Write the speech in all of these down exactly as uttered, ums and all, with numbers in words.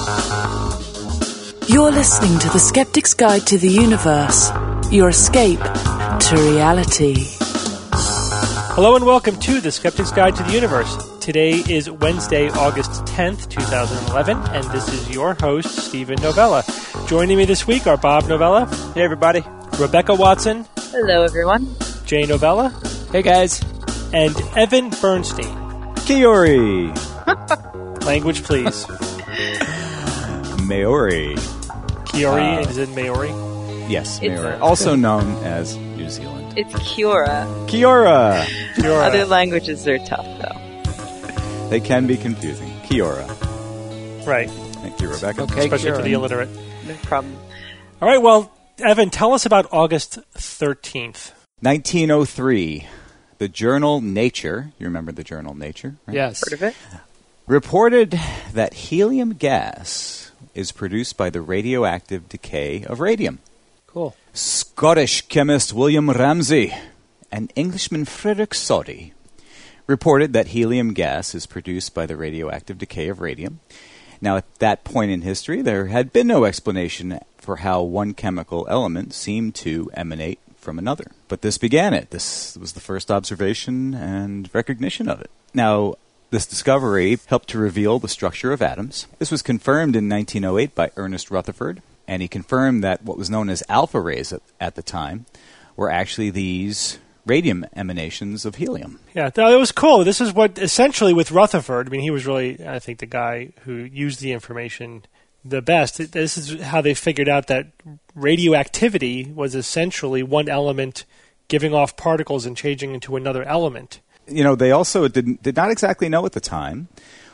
You're listening to The Skeptic's Guide to the Universe, your escape to reality. Hello and welcome to The Skeptic's Guide to the Universe. Today is Wednesday, August tenth, twenty eleven, and this is your host, Stephen Novella. Joining me this week are Bob Novella. Hey, everybody. Rebecca Watson. Hello, everyone. Jay Novella. Hey, guys. And Evan Bernstein. Kiori. Language, please. Maori. Kiori, Uh, is it Maori? Yes, It's- Maori. Also known as New Zealand. It's Kiora. Kiora. Kiora. Other languages are tough, though. They can be confusing. Kiora. Right, Thank you, Rebecca. Okay, especially Kiora. for the illiterate. No problem. All right, well, Evan, tell us about August thirteenth. nineteen oh three. The journal Nature, you remember the journal Nature, right? Yes. Heard of it? Reported that helium gas is produced by the radioactive decay of radium. Cool. Scottish chemist William Ramsay and Englishman Frederick Soddy reported that helium gas is produced by the radioactive decay of radium. Now, at that point in history, there had been no explanation for how one chemical element seemed to emanate from another. But this began it. This was the first observation and recognition of it. Now, this discovery helped to reveal the structure of atoms. This was confirmed in nineteen oh eight by Ernest Rutherford, and he confirmed that what was known as alpha rays at, at the time were actually these radium emanations of helium. Yeah, no, it was cool. This is what, essentially, with Rutherford, I mean, he was really, I think, the guy who used the information the best. This is how they figured out that radioactivity was essentially one element giving off particles and changing into another element. You know, they also didn't, did not exactly know at the time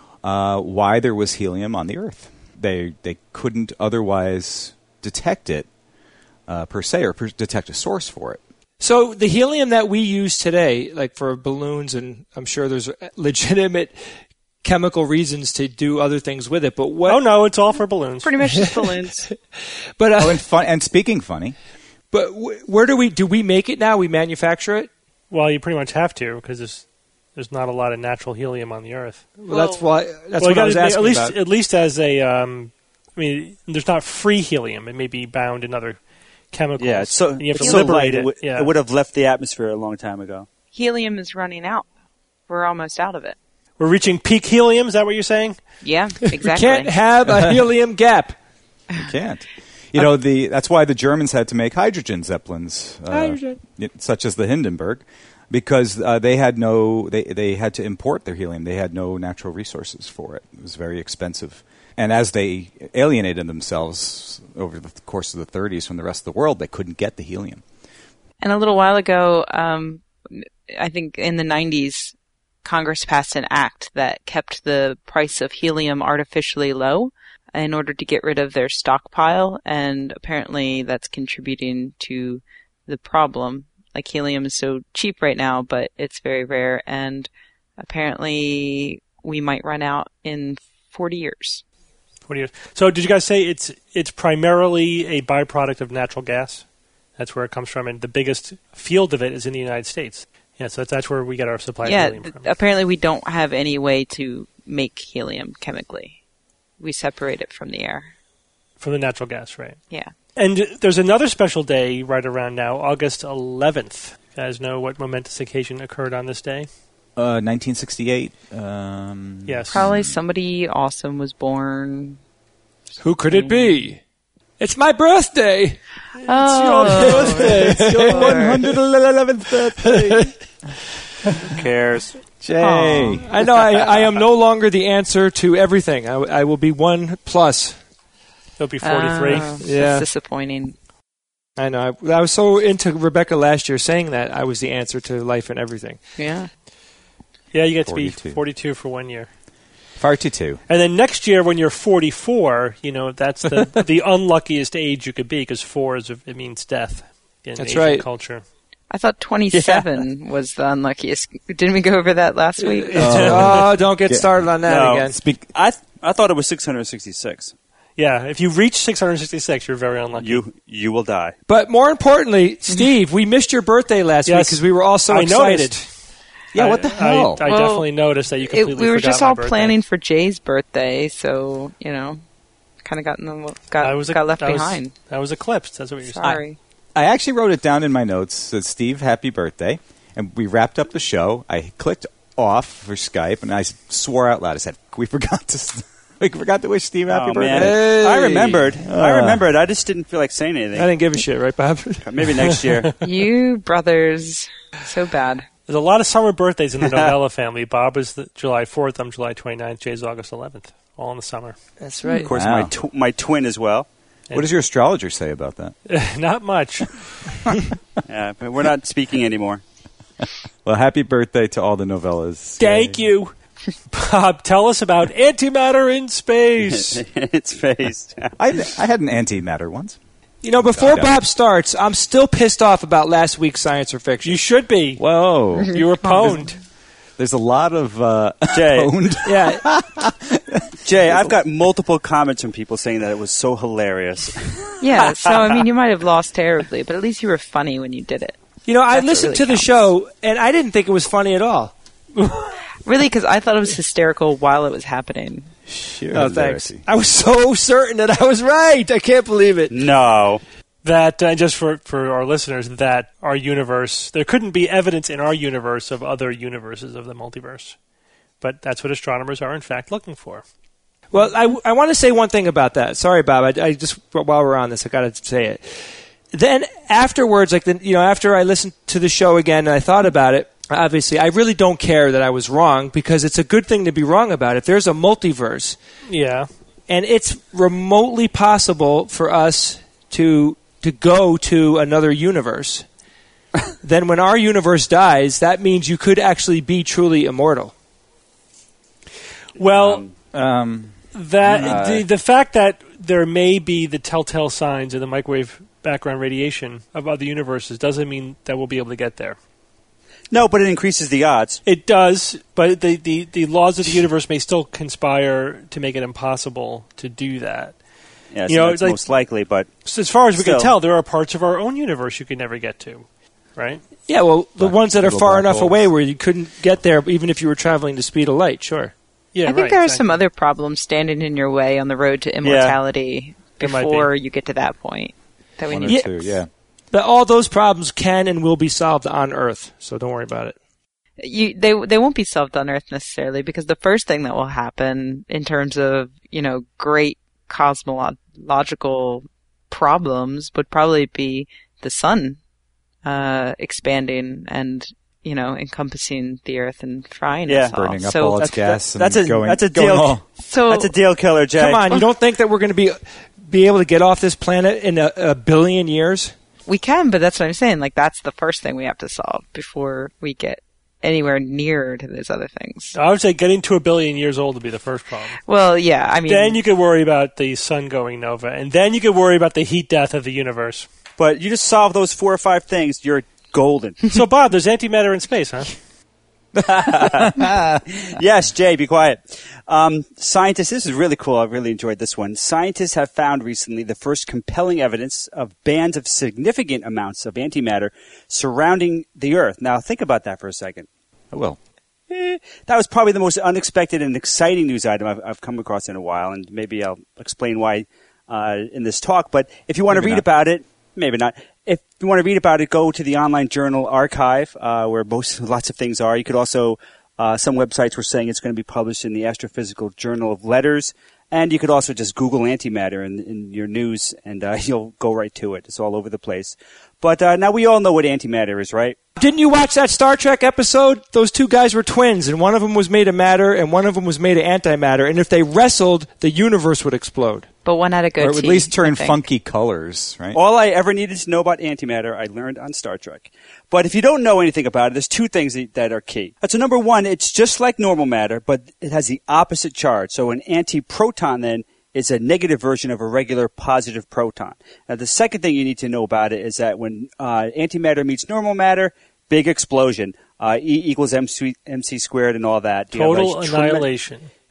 uh, why there was helium on the Earth. They they couldn't otherwise detect it uh, per se, or per- detect a source for it. So the helium that we use today, like for balloons, and I'm sure there's legitimate chemical reasons to do other things with it, but what? Oh, no, it's all for balloons. Pretty much just balloons. But uh, Oh, and, fun- and speaking funny, but w- where do we do we make it now? We manufacture it. Well, you pretty much have to, because there's, there's not a lot of natural helium on the Earth. Well, that's why. That's well, what you I was gotta- asking at least, about. At least as a, um, I mean, there's not free helium. It may be bound in other chemicals. Yeah, it's so, and you have it's to so liberate light, it. it, w- yeah. it would have left the atmosphere a long time ago. Helium is running out. We're almost out of it. We're reaching peak helium. Is that what you're saying? Yeah, We exactly. can't have a helium gap. you can't. You know, the that's why the Germans had to make hydrogen zeppelins, uh, Hydrogen. y- such as the Hindenburg, because uh, they had no, they they had to import their helium. They had no natural resources for it. It was very expensive. And as they alienated themselves over the course of the thirties from the rest of the world, they couldn't get the helium. And a little while ago, um, I think in the nineties, Congress passed an act that kept the price of helium artificially low in order to get rid of their stockpile, and apparently that's contributing to the problem. Like, helium is so cheap right now, but it's very rare, and apparently we might run out in forty years. forty years. So did you guys say it's it's primarily a byproduct of natural gas? That's where it comes from, and the biggest field of it is in the United States. Yeah, so that's, that's where we get our supply Yeah, of helium from. th- apparently we don't have any way to make helium chemically. We separate it from the air. From the natural gas, right? Yeah. And there's another special day right around now, August eleventh. You guys know what momentous occasion occurred on this day? Uh, nineteen sixty-eight. Um, Yes. Probably somebody awesome was born. Who could it be? It's my birthday. Oh, It's your one hundred eleventh birthday. Who cares? Jay. Oh, I know I, I am no longer the answer to everything. I, I will be one plus. It'll be forty-three. Oh, Yeah. That's disappointing. I know. I, I was so into Rebecca last year saying that I was the answer to life and everything. Yeah. Yeah, you get to forty-two. be forty-two for one year. forty-two. And then next year, when you're forty-four, you know, that's the the unluckiest age you could be, because four is it means death in That's Asian right. culture. I thought twenty-seven was the unluckiest. Didn't we go over that last week? Oh, don't get Yeah. started on that No. again. Speak. I th- I thought it was six hundred sixty-six. Yeah, if you reach six hundred sixty-six, you're very unlucky. You you will die. But more importantly, Steve, we missed your birthday last week Yes. because we were all so I excited. noticed. Yeah, I- what the hell? I, I Well, definitely noticed that you It, completely we were forgot just my all birthday. planning for Jay's birthday, so, you know. kind of got in the, got I was a- got left I was- behind. I was eclipsed. That's what you're saying. Sorry. I actually wrote it down in my notes. Said Steve, happy birthday. And we wrapped up the show. I clicked off for Skype, and I s- swore out loud. I said, we forgot to we forgot to wish Steve happy Oh, birthday. man. Hey. I remembered. I Uh. remembered. I just didn't feel like saying anything. I didn't give a shit, right, Bob? Maybe next year. You brothers, so bad. There's a lot of summer birthdays in the Novella family. Bob is the July fourth. I'm July twenty-ninth. Jay's August eleventh. All in the summer. That's right. Of course, Wow. my tw- my twin as well. What does your astrologer say about that? Not much. Yeah, but we're not speaking anymore. Well, happy birthday to all the novellas. Thank you. Bob, tell us about antimatter in space. It's phased. I, I had an antimatter once. You know, before Yeah. Bob starts, I'm still pissed off about last week's science or fiction. You should be. Whoa. You were pwned. There's a lot of uh, Jay. owned. Yeah, Jay, I've got multiple comments from people saying that it was so hilarious. Yeah, so I mean, you might have lost terribly, but at least you were funny when you did it. you know, I That's what listened really to the counts. show, and I didn't think it was funny at all. Really, because I thought it was hysterical while it was happening. Sheer Oh, thanks. hilarity. I was so certain that I was right. I can't believe it. No. That, uh, just for, for our listeners, that our universe, there couldn't be evidence in our universe of other universes of the multiverse. But that's what astronomers are, in fact, looking for. Well, I, I want to say one thing about that. Sorry, Bob. I, I just while we're on this, I got to say it. Then afterwards, like the, you know, after I listened to the show again and I thought about it, obviously, I really don't care that I was wrong because it's a good thing to be wrong about. If there's a multiverse Yeah. and it's remotely possible for us to to go to another universe, then when our universe dies, that means you could actually be truly immortal. Well, Um, Um, that uh, the, the fact that there may be the telltale signs in the microwave background radiation of other universes doesn't mean that we'll be able to get there. No, but it increases the odds. It does, but the, the, the laws of the universe may still conspire to make it impossible to do that. Yes, You know, that's it's like- most likely, but So as far as we Still. can tell, there are parts of our own universe you could never get to, right? Yeah, well, the Black- ones that are little far black enough holes. away where you couldn't get there even if you were traveling the speed of light, sure. Yeah, I think right, there are exactly. some other problems standing in your way on the road to immortality There might be. before you get to that point that we one or need. Yeah. two, yeah. But all those problems can and will be solved on Earth, so don't worry about it. You, they they won't be solved on Earth necessarily because the first thing that will happen in terms of you know great cosmological problems would probably be the sun uh, expanding and you know encompassing the Earth and frying Yeah. us all. Burning up so all its gas that's and a- going, that's a going deal. all- so that's a deal killer, Jay. Come on, you don't think that we're going to be be able to get off this planet in a, a billion years? we can, but that's what I'm saying. Like that's the first thing we have to solve before we get anywhere near to those other things. I would say getting to a billion years old would be the first problem. Well, yeah, I mean, Then you could worry about the sun going nova, and then you could worry about the heat death of the universe. But you just solve those four or five things, you're golden. So, Bob, there's antimatter in space, huh? Yes, Jay, be quiet. Um, scientists, this is really cool. I really enjoyed this one. Scientists have found recently the first compelling evidence of bands of significant amounts of antimatter surrounding the Earth. Now, think about that for a second. I will. Eh, that was probably the most unexpected and exciting news item I've, I've come across in a while, and maybe I'll explain why uh, in this talk. But if you want to Maybe read not. about it, maybe not. If you want to read about it, go to the online journal archive, uh, where most lots of things are. You could also uh, some websites were saying it's going to be published in the Astrophysical Journal of Letters, and you could also just Google antimatter in, in your news, and uh, you'll go right to it. It's all over the place. But uh, now we all know what antimatter is, right? Didn't you watch that Star Trek episode? Those two guys were twins, and one of them was made of matter, and one of them was made of antimatter. And if they wrestled, the universe would explode. but one had a Or goatee. it would at least I turn think. funky colors, right? All I ever needed to know about antimatter, I learned on Star Trek. But if you don't know anything about it, there's two things that- that are key. So number one, it's just like normal matter, but it has the opposite charge. So an antiproton then is a negative version of a regular positive proton. Now the second thing you need to know about it is that when uh, antimatter meets normal matter, big explosion. Uh, E equals M C, M C squared and all that. You have Total a trem- annihilation.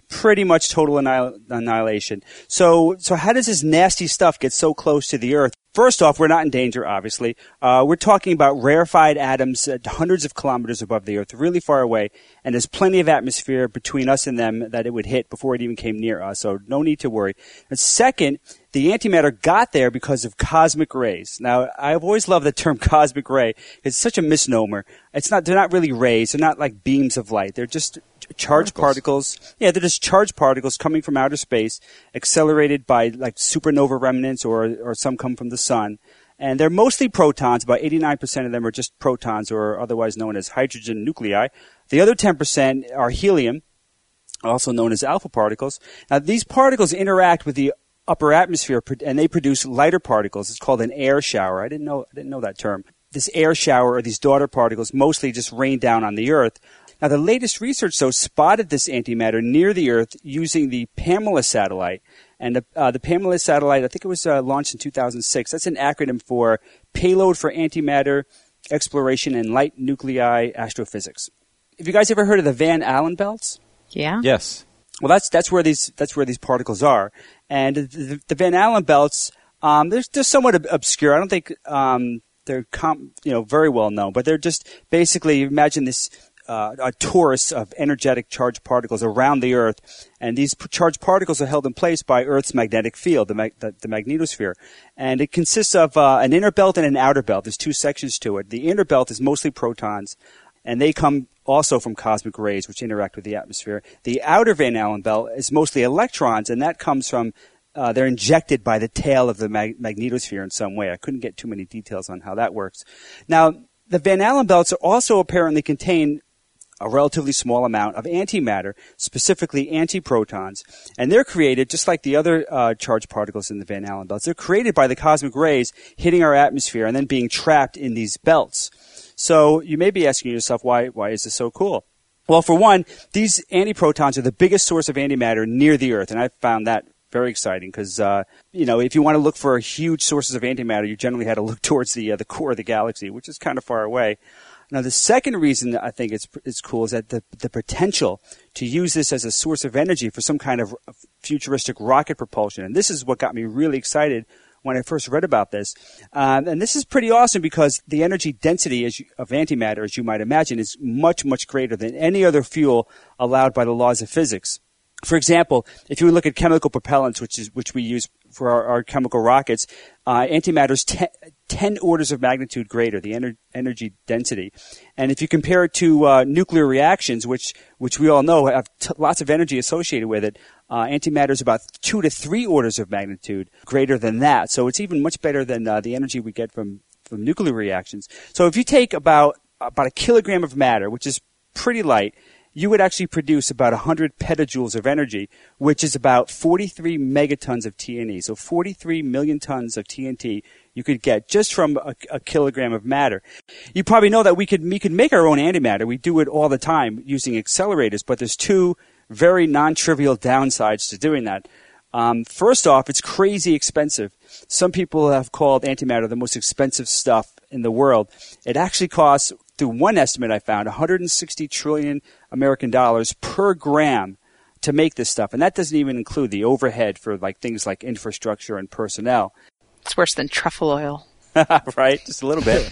pretty much total annihil- annihilation. So, so how does this nasty stuff get so close to the Earth? First off, we're not in danger, obviously. Uh, we're talking about rarefied atoms at hundreds of kilometers above the Earth, really far away, and there's plenty of atmosphere between us and them that it would hit before it even came near us, so no need to worry. And second, the antimatter got there because of cosmic rays. Now, I've always loved the term cosmic ray. It's such a misnomer. It's not, they're not really rays. They're not like beams of light. They're just charged particles. particles. Yeah, they're just charged particles coming from outer space, accelerated by like supernova remnants, or or some come from the sun. And they're mostly protons. About eighty-nine percent of them are just protons, or otherwise known as hydrogen nuclei. The other ten percent are helium, also known as alpha particles. Now, these particles interact with the upper atmosphere, and they produce lighter particles. It's called an air shower. I didn't know I didn't know that term. This air shower, or these daughter particles, mostly just rain down on the Earth. Now, the latest research, though, spotted this antimatter near the Earth using the Pamela satellite. And the, uh, the Pamela satellite, I think it was uh, launched in two thousand six. That's an acronym for Payload for Antimatter Exploration in Light Nuclei Astrophysics. Have you guys ever heard of the Van Allen belts? Yeah. Yes. Well, that's that's where these that's where these particles are. And the, the Van Allen belts, um, they're, they're somewhat ob- obscure. I don't think um, they're com- you know very well known, but they're just basically, imagine this. Uh, a torus of energetic charged particles around the Earth, and these p- charged particles are held in place by Earth's magnetic field, the, mag- the, the magnetosphere. And it consists of uh, an inner belt and an outer belt. There's two sections to it. The inner belt is mostly protons, and they come also from cosmic rays, which interact with the atmosphere. The outer Van Allen belt is mostly electrons, and that comes from uh, they're injected by the tail of the mag- magnetosphere in some way. I couldn't get too many details on how that works. Now, the Van Allen belts also apparently contain a relatively small amount of antimatter, specifically antiprotons. And they're created, just like the other uh, charged particles in the Van Allen belts, they're created by the cosmic rays hitting our atmosphere and then being trapped in these belts. So you may be asking yourself, why, why is this so cool? Well, for one, these antiprotons are the biggest source of antimatter near the Earth, and I found that very exciting because, uh, you know, if you want to look for huge sources of antimatter, you generally had to look towards the uh, the core of the galaxy, which is kind of far away. Now, the second reason that I think it's it's cool is that the the potential to use this as a source of energy for some kind of futuristic rocket propulsion. And this is what got me really excited when I first read about this. Um, and this is pretty awesome because the energy density as you, of antimatter, as you might imagine, is much, much greater than any other fuel allowed by the laws of physics. For example, if you look at chemical propellants, which is which we use for our, our chemical rockets, uh, antimatter is ten, ten orders of magnitude greater, the ener- energy density. And if you compare it to uh, nuclear reactions, which which we all know have t- lots of energy associated with it, uh, antimatter is about two to three orders of magnitude greater than that. So it's even much better than uh, the energy we get from, from nuclear reactions. So if you take about about a kilogram of matter, which is pretty light, you would actually produce about one hundred petajoules of energy, which is about forty-three megatons of T N T. So forty-three million tons of T N T you could get just from a, a kilogram of matter. You probably know that we could we could make our own antimatter. We do it all the time using accelerators, but there's two very non-trivial downsides to doing that. Um, first off, it's crazy expensive. Some people have called antimatter the most expensive stuff in the world. It actually costs, through one estimate I found, one hundred sixty trillion American dollars per gram to make this stuff. And that doesn't even include the overhead for like things like infrastructure and personnel. It's worse than truffle oil. Right? Just a little bit.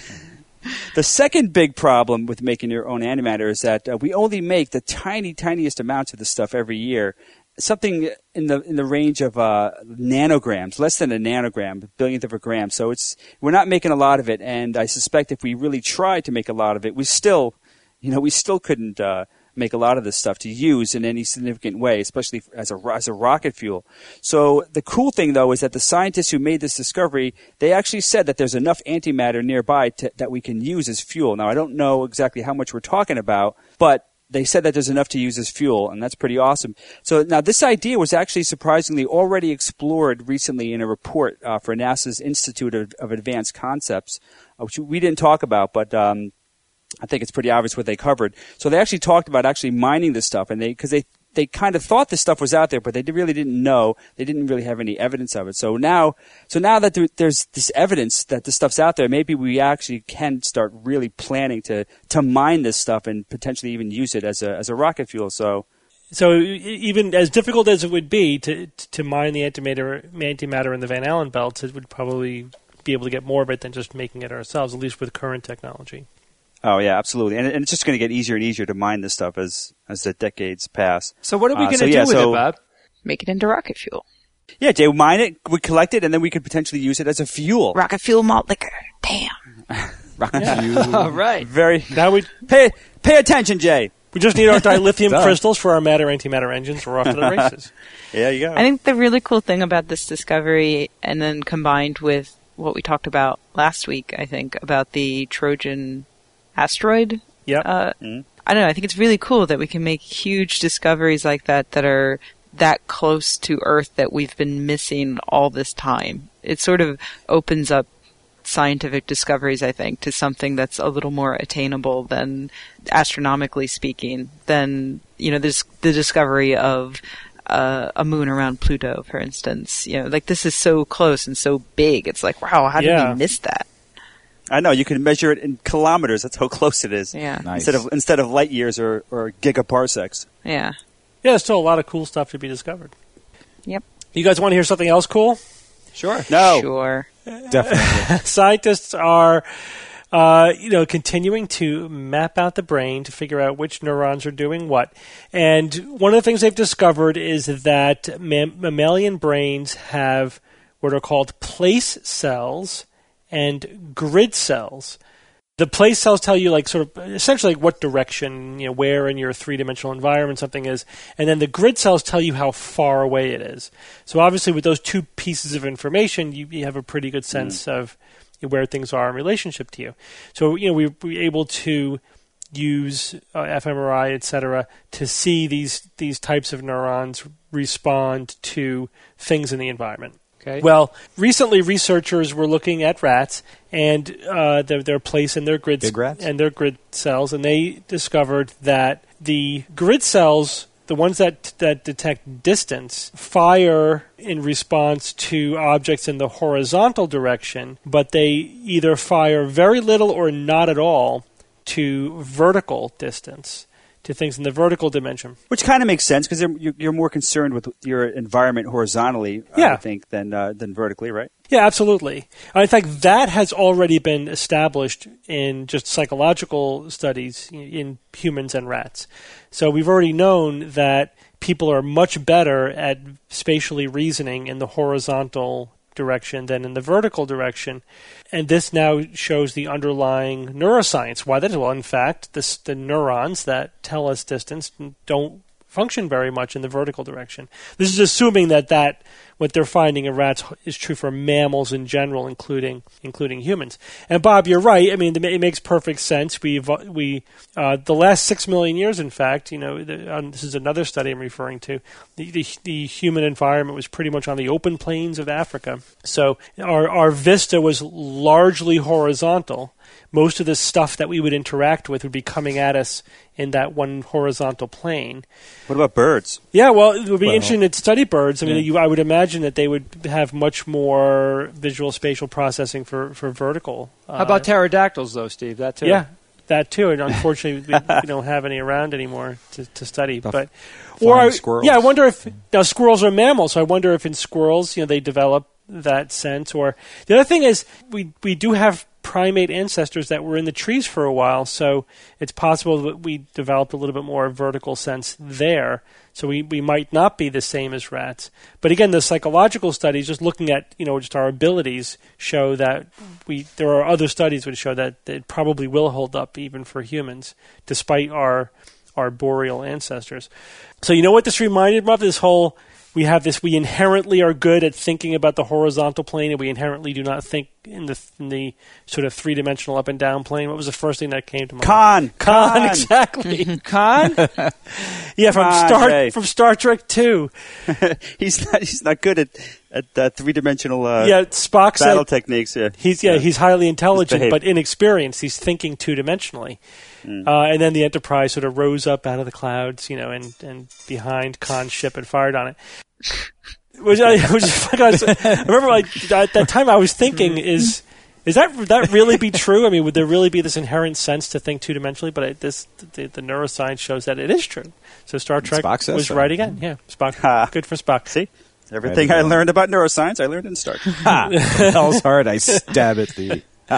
The second big problem with making your own antimatter is that uh, we only make the tiny, tiniest amounts of this stuff every year. Something in the in the range of uh, nanograms, less than a nanogram, a billionth of a gram. So it's we're not making a lot of it, and I suspect if we really tried to make a lot of it, we still, you know, we still couldn't uh, make a lot of this stuff to use in any significant way, especially as a as a rocket fuel. So the cool thing, though, is that the scientists who made this discovery, they actually said that there's enough antimatter nearby to, that we can use as fuel. Now, I don't know exactly how much we're talking about, but they said that there's enough to use as fuel, and that's pretty awesome. So now this idea was actually surprisingly already explored recently in a report uh, for NASA's Institute of, of Advanced Concepts, uh, which we didn't talk about, but um, I think it's pretty obvious what they covered. So they actually talked about actually mining this stuff, and they because they they kind of thought this stuff was out there, but they really didn't know. They didn't really have any evidence of it. So now, so now that there, there's this evidence that this stuff's out there, maybe we actually can start really planning to to mine this stuff and potentially even use it as a as a rocket fuel. So So even as difficult as it would be to to mine the antimatter, antimatter in the Van Allen belts, it would probably be able to get more of it than just making it ourselves, at least with current technology. Oh, yeah, absolutely. And, and it's just going to get easier and easier to mine this stuff as, as the decades pass. So what are we Uh, going so to yeah, do with so- it, Bob? Make it into rocket fuel. Yeah, Jay, we mine it, we collect it, and then we could potentially use it as a fuel. Rocket fuel malt liquor. Damn. All right. Very. Now we Pay pay attention, Jay. we just need our dilithium Duh. crystals for our matter antimatter engines. We're off to the races. There you go. I think the really cool thing about this discovery, and then combined with what we talked about last week, I think, about the Trojan asteroid. Yep. Uh, Mhm. I don't know. I think it's really cool that we can make huge discoveries like that that are that close to Earth that we've been missing all this time. It sort of opens up scientific discoveries, I think, to something that's a little more attainable than, astronomically speaking, than, you know, this, the discovery of uh, a moon around Pluto, for instance. You know, like, this is so close and so big. It's like, wow, how did Yeah. we miss that? I know, you can measure it in kilometers. That's how close it is. Yeah. Nice. Instead of instead of light years or, or gigaparsecs. Yeah. Yeah, there's still a lot of cool stuff to be discovered. Yep. You guys want to hear something else cool? Sure. No. Sure. Definitely. Scientists are, uh, you know, continuing to map out the brain to figure out which neurons are doing what. And one of the things they've discovered is that mam- mammalian brains have what are called place cells and grid cells. The place cells tell you, like, sort of essentially like what direction, you know, where in your three-dimensional environment something is, and then the grid cells tell you how far away it is. So obviously, with those two pieces of information, you, you have a pretty good sense mm. of where things are in relationship to you. So, you know, we we're able to use uh, fMRI, et cetera, to see these these types of neurons respond to things in the environment. Okay. Well, recently researchers were looking at rats and uh, their, their place in their grid Big rats? and their grid cells, and they discovered that the grid cells, the ones that that detect distance, fire in response to objects in the horizontal direction, but they either fire very little or not at all to vertical distance, to things in the vertical dimension. Which kind of makes sense because you're, you're more concerned with your environment horizontally, Yeah. I think, than uh, than vertically, right? Yeah, absolutely. In fact, that has already been established in just psychological studies in humans and rats. So we've already known that people are much better at spatially reasoning in the horizontal direction than in the vertical direction. And this now shows the underlying neuroscience. Why that is? Well, in fact, this, the neurons that tell us distance don't function very much in the vertical direction. This is assuming that, that what they're finding in rats is true for mammals in general, including including humans. And Bob, you're right. I mean, it makes perfect sense. We we uh, the last six million years, in fact, you know, the, um, this is another study I'm referring to. The, the the human environment was pretty much on the open plains of Africa, so our our vista was largely horizontal. Most of the stuff that we would interact with would be coming at us in that one horizontal plane. What about birds? Yeah, well, it would be Well, interesting to study birds. I mean, yeah. you, I would imagine that they would have much more visual spatial processing for, for vertical. Uh, How about pterodactyls, though, Steve? That too. yeah, that too. And unfortunately, we, we don't have any around anymore to, to study. The But flying or I- squirrels. yeah, I wonder if now squirrels are mammals. So I wonder if in squirrels, you know, they develop that sense. Or the other thing is, we we do have primate ancestors that were in the trees for a while, so it's possible that we developed a little bit more vertical sense there. So we, we might not be the same as rats. But again, the psychological studies, just looking at, you know, just our abilities, show that we there are other studies which show that it probably will hold up even for humans, despite our our boreal ancestors. So you know what this reminded me of? This whole we have this. We inherently are good at thinking about the horizontal plane, and we inherently do not think in the in the sort of three dimensional up and down plane. What was the first thing that came to mind? Khan. Khan, Khan. exactly. Khan? Yeah, from Come on, Star Jay. from Star Trek Two. he's not. He's not good at at uh, three dimensional uh, Yeah, Spock battle said techniques. Yeah. he's yeah, he's highly intelligent behaved. but inexperienced. He's thinking two dimensionally. Mm. Uh, and then the Enterprise sort of rose up out of the clouds, you know, and, and behind Khan's ship and fired on it. Which I, which is, I remember, like at that time, I was thinking is Is that would that really be true? I mean, would there really be this inherent sense to think two-dimensionally? But it, this the, the neuroscience shows that it is true. So Star Trek Spock was so. right again. Yeah, Spock. Good for Spock. See? Everything right I learned about neuroscience, I learned in Star Trek. Ha! Hell's hard, I stab at thee.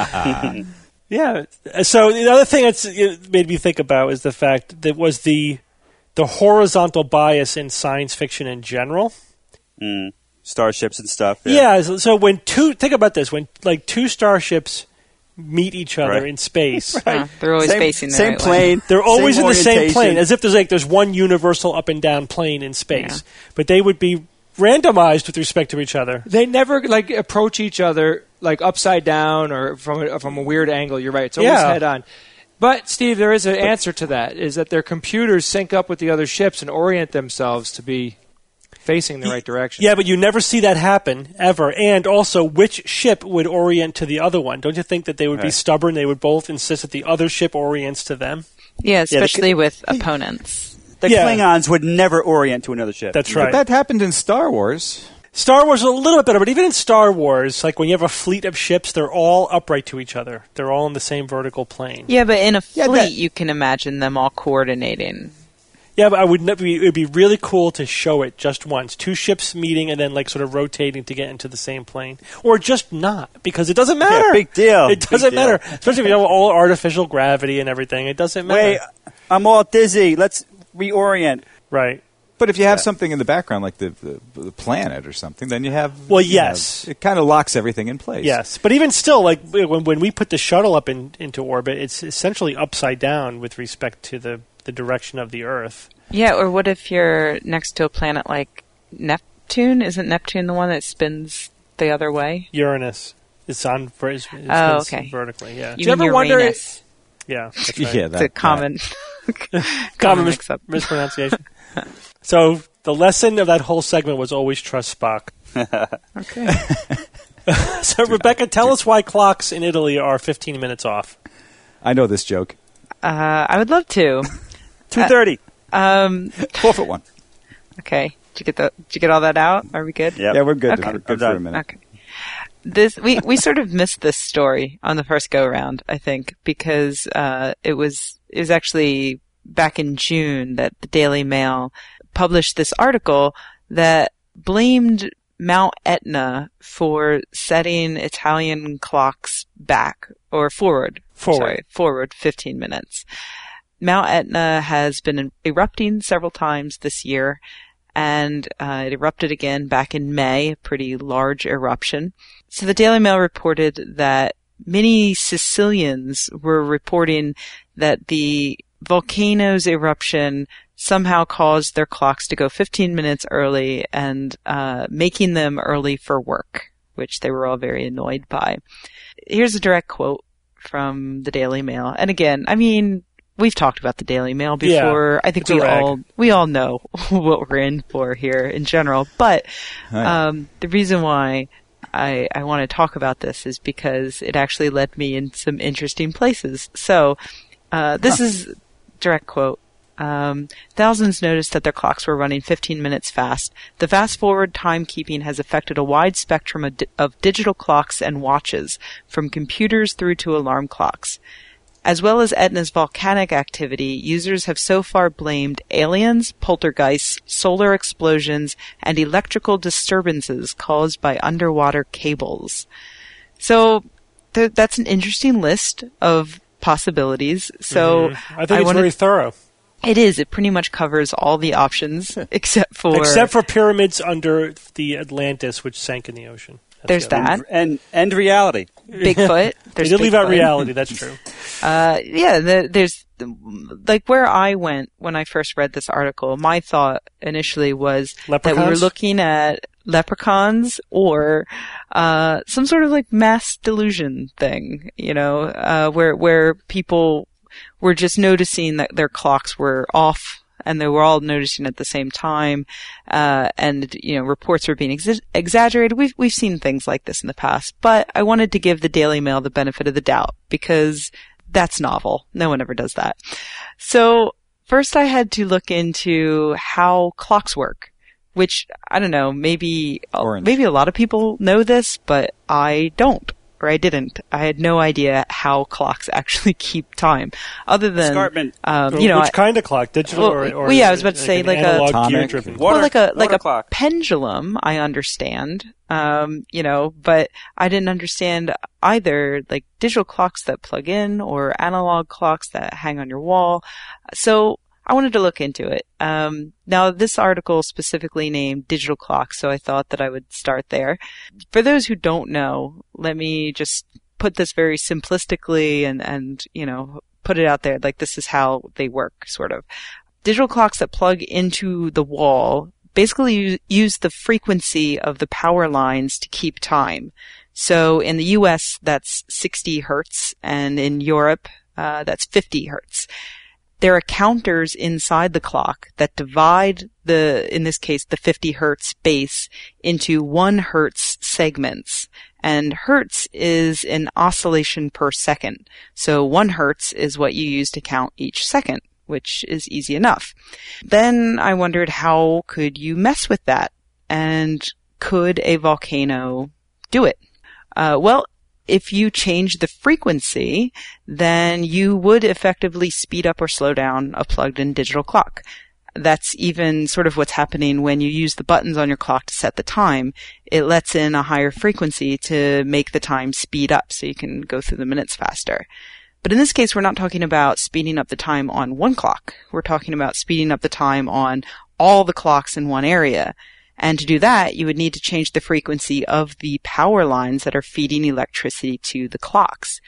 Yeah. So the other thing that's it made me think about is the fact that was the the horizontal bias in science fiction in general. Mm. Starships and stuff. Yeah. Yeah. so, so when two think about this, when like two starships meet each other Right. in space, Right. Uh, they're always Same- facing the same right way. plane. they're always same in the same orientation. plane, as if there's like there's one universal up and down plane in space, Yeah. but they would be randomized with respect to each other. They never like approach each other like upside down or from a, from a weird angle. You're right. It's always Yeah. head on. But Steve, there is an answer to that: is that their computers sync up with the other ships and orient themselves to be facing the right direction. Yeah, but you never see that happen ever. And also, which ship would orient to the other one? Don't you think that they would be Right. stubborn? They would both insist that the other ship orients to them. Yeah, they especially with opponents. The Yeah. Klingons would never orient to another ship. That's But right. that happened in Star Wars. Star Wars is a little bit better, but even in Star Wars, like when you have a fleet of ships, they're all upright to each other. They're all in the same vertical plane. Yeah, but in a Yeah, fleet, that- you can imagine them all coordinating. Yeah, but I would never. It would be really cool to show it just once. Two ships meeting and then like sort of rotating to get into the same plane, or just not, because it doesn't matter. Yeah, big deal. It Big doesn't deal. matter, especially if you have all artificial gravity and everything. It doesn't matter. Wait, I'm all dizzy. Let's reorient. Right. But if you have something in the background, like the, the, the planet or something, then you have. Well, you know, yes. it kind of locks everything in place. Yes, but even still, like when when we put the shuttle up in, into orbit, it's essentially upside down with respect to the, the direction of the Earth. Yeah, or what if you're next to a planet like Neptune? Isn't Neptune the one that spins the other way? Uranus, it's on. It's, it's Oh, spins okay. vertically. Yeah, You ever mean wonder- Uranus? yeah, that's Yeah, right. that, It's a common, common common mis- mix-up. mispronunciation. So the lesson of that whole segment was always trust Spock. Okay. So Rebecca, tell us why clocks in Italy are fifteen minutes off. I know this joke. Uh, I would love to. Two thirty. Um, Twelve at one. okay. Did you get the? Did you get all that out? Are we good? Yep. Yeah, we're good. Okay. We're good I'm for a done. minute. Okay. This we we sort of missed this story on the first go round, I think, because uh, it was it was actually back in June that the Daily Mail published this article that blamed Mount Etna for setting Italian clocks back or forward. Forward. Sorry, forward fifteen minutes. Mount Etna has been erupting several times this year, and uh, it erupted again back in May, a pretty large eruption. So the Daily Mail reported that many Sicilians were reporting that the volcano's eruption somehow caused their clocks to go fifteen minutes early and uh, making them early for work, which they were all very annoyed by. Here's a direct quote from the Daily Mail. And again, I mean, we've talked about the Daily Mail before. Yeah, I think it's a we rag. all we all know what we're in for here in general. But Oh, yeah. um, the reason why I, I want to talk about this is because it actually led me in some interesting places. So uh, this is direct quote. Um, thousands noticed that their clocks were running fifteen minutes fast. The fast-forward timekeeping has affected a wide spectrum of, di- of digital clocks and watches, from computers through to alarm clocks. As well as Etna's volcanic activity, users have so far blamed aliens, poltergeists, solar explosions, and electrical disturbances caused by underwater cables. So th- that's an interesting list of possibilities. So I think it's wanna- very thorough, it is. It pretty much covers all the options except for except for pyramids under the Atlantis, which sank in the ocean. That's there's the other- that And end reality. Bigfoot. They There's did leave out Bigfoot. reality. That's true. Uh, yeah, the, there's like where I went when I first read this article. My thought initially was that we were Leprechauns? looking at leprechauns or uh, some sort of like mass delusion thing, you know, uh, where where people were just noticing that their clocks were off. And they were all noticing at the same time, uh, and you know, reports were being ex- exaggerated. We've we've seen things like this in the past, but I wanted to give the Daily Mail the benefit of the doubt because that's novel. No one ever does that. So first, I had to look into how clocks work, which I don't know. Maybe Orange. maybe a lot of people know this, but I don't. or I didn't. I had no idea how clocks actually keep time, other than Escarpment. um, you know, which I, kind of clock, digital well, or, or well, yeah, I was about to like say an like a analog atomic. gear-driven. Water- well, like a like water a clock. pendulum. I understand, um, you know, but I didn't understand either like digital clocks that plug in or analog clocks that hang on your wall. So I wanted to look into it. Um, now, this article specifically named digital clocks, so I thought that I would start there. For those who don't know, let me just put this very simplistically and, and, you know, put it out there. Like, this is how they work, sort of. Digital clocks that plug into the wall basically use, use the frequency of the power lines to keep time. So in the U S, that's sixty hertz, and in Europe, uh, that's fifty hertz. There are counters inside the clock that divide the, in this case, the fifty hertz base into one hertz segments. And hertz is an oscillation per second. So one hertz is what you use to count each second, which is easy enough. Then I wondered, how could you mess with that? And could a volcano do it? Uh, well, if you change the frequency, then you would effectively speed up or slow down a plugged-in digital clock. That's even sort of what's happening when you use the buttons on your clock to set the time. It lets in a higher frequency to make the time speed up so you can go through the minutes faster. But in this case, we're not talking about speeding up the time on one clock. We're talking about speeding up the time on all the clocks in one area. And to do that, you would need to change the frequency of the power lines that are feeding electricity to the clocks.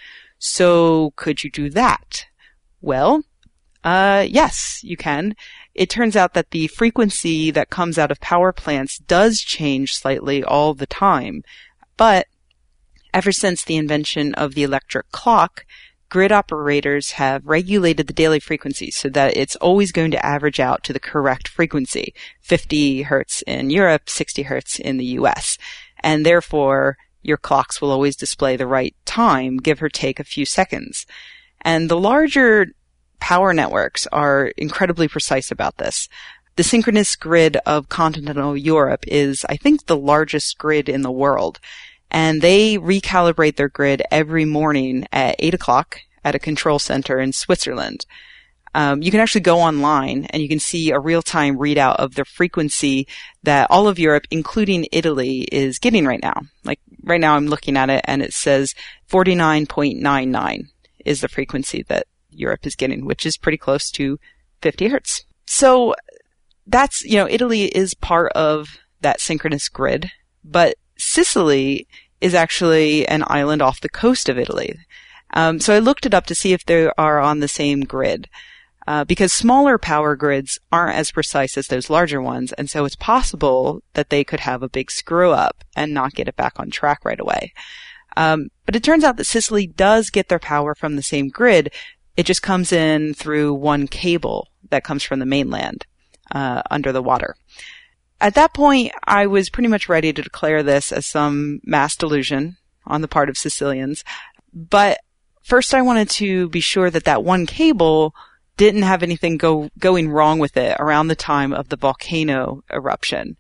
So could you do that? Well, uh, yes, you can. It turns out that the frequency that comes out of power plants does change slightly all the time. But ever since the invention of the electric clock, grid operators have regulated the daily frequency so that it's always going to average out to the correct frequency, fifty hertz in Europe, sixty hertz in the U S. And therefore, your clocks will always display the right time, give or take a few seconds. And the larger power networks are incredibly precise about this. The synchronous grid of continental Europe is, I think, the largest grid in the world. And they recalibrate their grid every morning at eight o'clock at a control center in Switzerland. Um, you can actually go online and you can see a real-time readout of the frequency that all of Europe, including Italy, is getting right now. Like right now I'm looking at it and it says forty-nine point nine nine is the frequency that Europe is getting, which is pretty close to fifty hertz. So that's, you know, Italy is part of that synchronous grid, but Sicily is actually an island off the coast of Italy. Um, so I looked it up to see if they are on the same grid, uh, because smaller power grids aren't as precise as those larger ones, and so it's possible that they could have a big screw up and not get it back on track right away. Um, but it turns out that Sicily does get their power from the same grid. It just comes in through one cable that comes from the mainland, uh, under the water. At that point, I was pretty much ready to declare this as some mass delusion on the part of Sicilians. But first I wanted to be sure that that one cable didn't have anything go, going wrong with it around the time of the volcano eruption.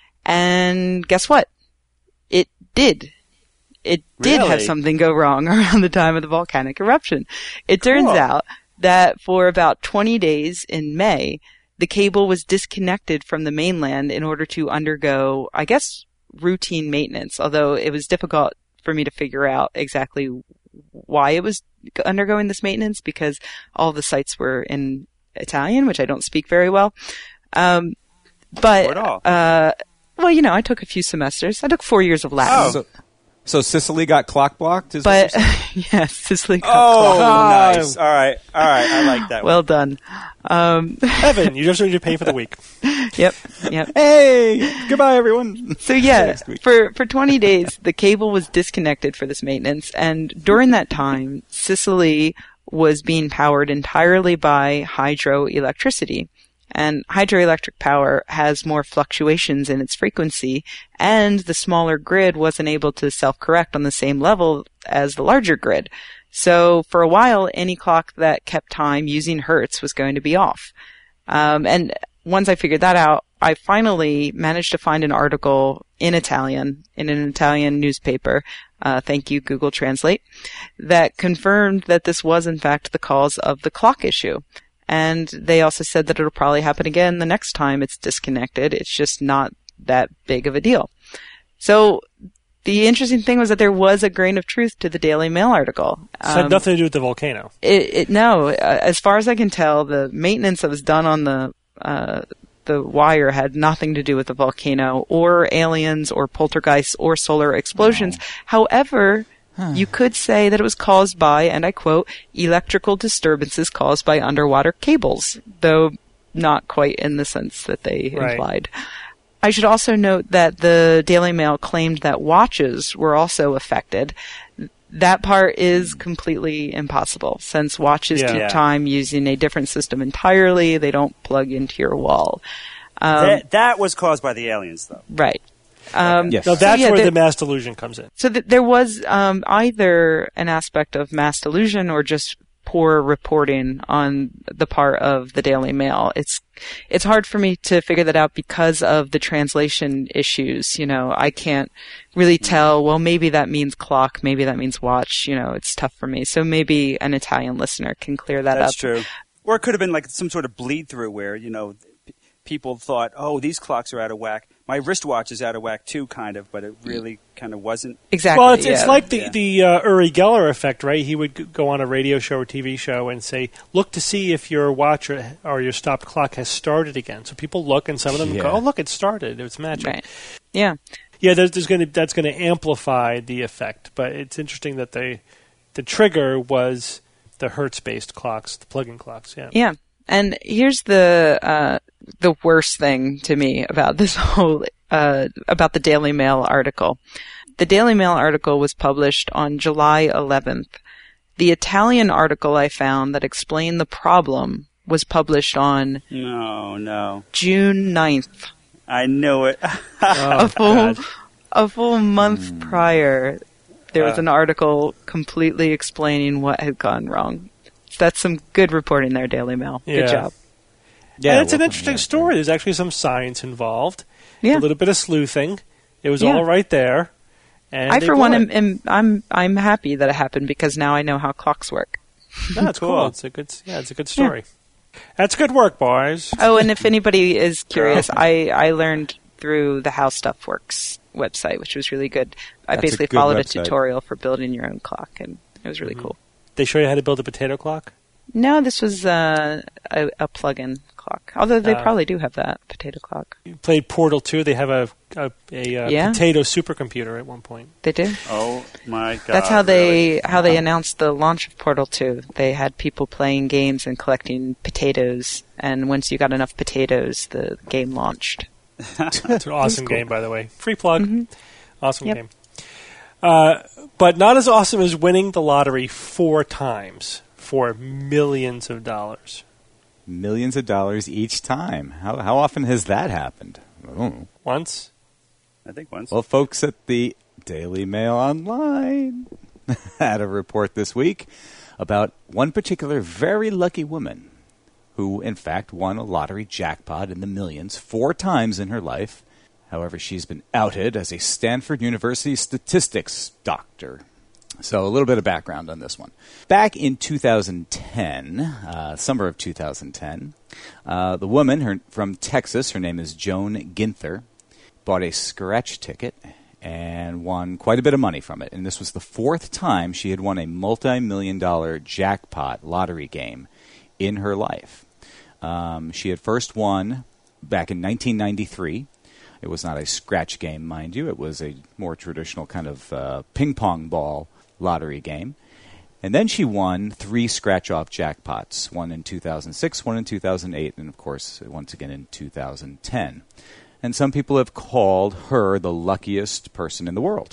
And guess what? It did. It did Really? have something go wrong around the time of the volcanic eruption. It turns Cool. out that for about twenty days in May, the cable was disconnected from the mainland in order to undergo, I guess, routine maintenance, although it was difficult for me to figure out exactly why it was undergoing this maintenance because all the sites were in Italian, which I don't speak very well. Um, but, Or at all. uh, well, you know, I took a few semesters. I took four years of Latin. Oh. So, so Sicily got clock blocked? Is But, what you're saying? yeah, Sicily got Oh, clocked. nice. All right. All right. I like that Well done. Um, Evan, you just need to pay for the week. yep, yep. Hey, goodbye, everyone. So yeah, Next week. for, for twenty days, the cable was disconnected for this maintenance, and during that time, Sicily was being powered entirely by hydroelectricity. And hydroelectric power has more fluctuations in its frequency, and the smaller grid wasn't able to self-correct on the same level as the larger grid. So for a while, any clock that kept time using hertz was going to be off. Um, and once I figured that out, I finally managed to find an article in Italian, in an Italian newspaper, uh, thank you Google Translate, that confirmed that this was in fact the cause of the clock issue. And they also said that it'll probably happen again the next time it's disconnected. It's just not that big of a deal. So the interesting thing was that there was a grain of truth to the Daily Mail article. It had Um, nothing to do with the volcano. It, it, no, uh, as far as I can tell, the maintenance that was done on the uh, the wire had nothing to do with the volcano or aliens or poltergeists or solar explosions. No. However, you could say that it was caused by, and I quote, electrical disturbances caused by underwater cables, though not quite in the sense that they Right. implied. I should also note that the Daily Mail claimed that watches were also affected. That part is completely impossible, since watches Yeah. keep Yeah. time using a different system entirely. They don't plug into your wall. Um, that, that was caused by the aliens, though. right. Um, Yes. So that's yeah, where there- the mass delusion comes in. So th- there was um, either an aspect of mass delusion or just poor reporting on the part of the Daily Mail. It's it's hard for me to figure that out because of the translation issues. You know, I can't really tell, well, maybe that means clock, maybe that means watch. You know, it's tough for me. So maybe an Italian listener can clear that That's up. true. Or it could have been like some sort of bleed through where, you know, p- people thought, oh, these clocks are out of whack. My wristwatch is out of whack too, kind of, but it really kind of wasn't. Exactly. Well, it's, yeah. it's like the, Yeah. the uh, Uri Geller effect, right? He would g- go on a radio show or T V show and say, look to see if your watch or, or your stopped clock has started again. So people look, and some of them Yeah. go, oh, look, it started. It's magic. Right. Yeah. Yeah, there's, there's going to that's going to amplify the effect. But it's interesting that they, the trigger was the Hertz-based clocks, the plug-in clocks. Yeah. Yeah. And here's the uh, the worst thing to me about this whole uh, about the Daily Mail article. The Daily Mail article was published on July eleventh. The Italian article I found that explained the problem was published on No, no. June ninth. I knew it. Oh, a full God. a full month Hmm. prior, there was Uh. an article completely explaining what had gone wrong. That's some good reporting there, Daily Mail. Yeah. Good job. Yeah, and it's an well, interesting yeah. story. There's actually some science involved. Yeah. A little bit of sleuthing. It was Yeah. all right there. And I, they for one, blew am, it. am I'm I'm happy that it happened because now I know how clocks work. That's cool. Cool. It's a good, yeah, it's a good story. That's good work, boys. Oh, and if anybody is curious, I, I learned through the How Stuff Works website, which was really good. I That's a basically good followed a website. tutorial for building your own clock, and it was really Mhm. cool. They show you how to build a potato clock. No, this was uh, a, a plug-in clock. Although they Uh, probably do have that potato clock. You played Portal two. They have a a, a, uh Yeah. potato supercomputer at one point. They do. Oh, my God. That's how they really? how they announced the launch of Portal two. They had people playing games and collecting potatoes, and once you got enough potatoes, the game launched. It's an awesome game, by the way. Free plug. Mhm. Awesome Yep. game. Uh, but not as awesome as winning the lottery four times for millions of dollars. Millions of dollars each time. How how often has that happened? Oh. Once. I think once. Well, folks at the Daily Mail Online had a report this week about one particular very lucky woman who, in fact, won a lottery jackpot in the millions four times in her life. However, she's been outed as a Stanford University statistics doctor. So a little bit of background on this one. Back in two thousand ten, uh, summer of two thousand ten, uh, the woman her, from Texas, her name is Joan Ginther, bought a scratch ticket and won quite a bit of money from it. And this was the fourth time she had won a multi-million dollar jackpot lottery game in her life. Um, she had first won back in nineteen ninety-three. It was not a scratch game, mind you. It was a more traditional kind of uh, ping-pong ball lottery game. And then she won three scratch-off jackpots, one in two thousand six, one in two thousand eight, and, of course, once again in two thousand ten. And some people have called her the luckiest person in the world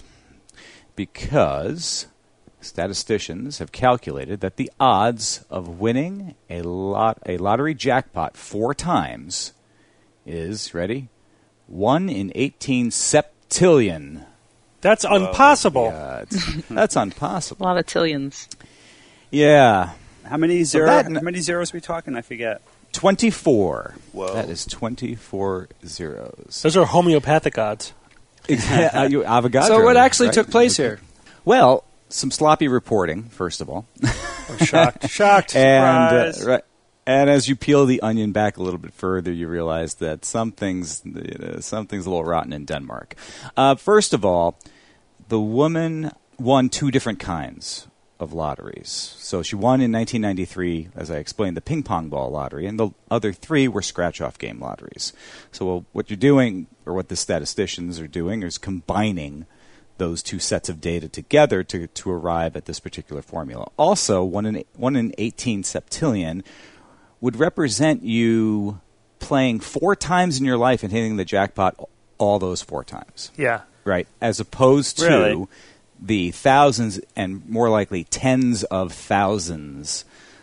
because statisticians have calculated that the odds of winning a lot a lottery jackpot four times is, ready, one in eighteen septillion. That's impossible. Yeah, it's, that's A impossible. lot of tillions. Yeah. How many zero? that- how many zeros are we talking? I forget. twenty-four. Whoa. That is twenty-four zeros. Those are homeopathic odds. Exactly. uh, you- Avogadro, So what actually right? took place here? Well, some sloppy reporting, first of all. I'm shocked. Shocked. and, Surprise. uh, right, and as you peel the onion back a little bit further, you realize that something's, you know, something's a little rotten in Denmark. Uh, first of all, the woman won two different kinds of lotteries. So she won in nineteen ninety-three, as I explained, the ping pong ball lottery, and the other three were scratch-off game lotteries. So well, what you're doing, or what the statisticians are doing, is combining those two sets of data together to, to arrive at this particular formula. Also, one in, one in eighteen septillion would represent you playing four times in your life and hitting the jackpot all those four times. Yeah. Right, as opposed to Really? the thousands and more likely tens of thousands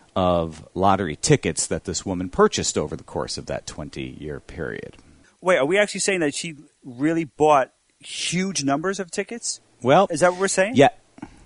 of lottery tickets that this woman purchased over the course of that twenty-year period. Wait, are we actually saying that she really bought huge numbers of tickets? Well, Is that what we're saying? yeah,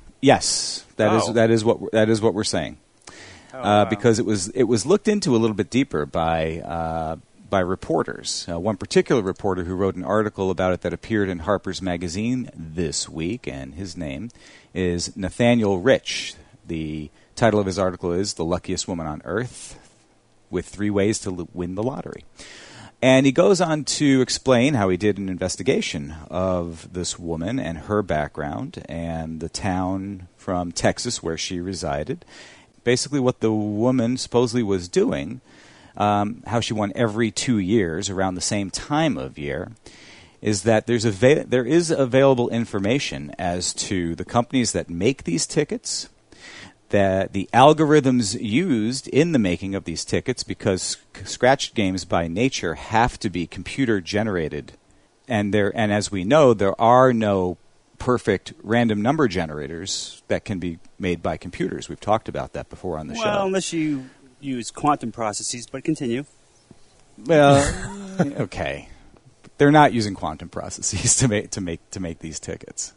yes, that is Oh. that is what that is what we're saying. Oh, uh, wow. because it was it was looked into a little bit deeper by uh, by reporters. Uh, one particular reporter who wrote an article about it that appeared in Harper's Magazine this week, and his name is Nathaniel Rich. The title of his article is "The Luckiest Woman on Earth with Three Ways to L- Win the Lottery." And he goes on to explain how he did an investigation of this woman and her background and the town from Texas where she resided. Basically what the woman supposedly was doing, um, how she won every two years around the same time of year, is that there's ava- there is available information as to the companies that make these tickets, that the algorithms used in the making of these tickets, because scratch games by nature have to be computer generated, and there and as we know, there are no perfect random number generators that can be made by computers. We've talked about that before on the Well, show. unless you use quantum processes, but continue. Well, okay, they're not using quantum processes to make to make to make these tickets.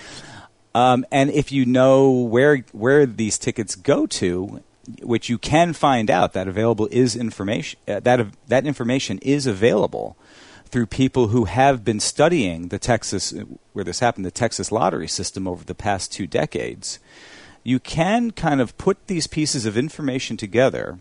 Um, and if you know where where these tickets go to, which you can find out, that available is information uh, that that information is available through people who have been studying the Texas, where this happened, the Texas lottery system over the past two decades. You can kind of put these pieces of information together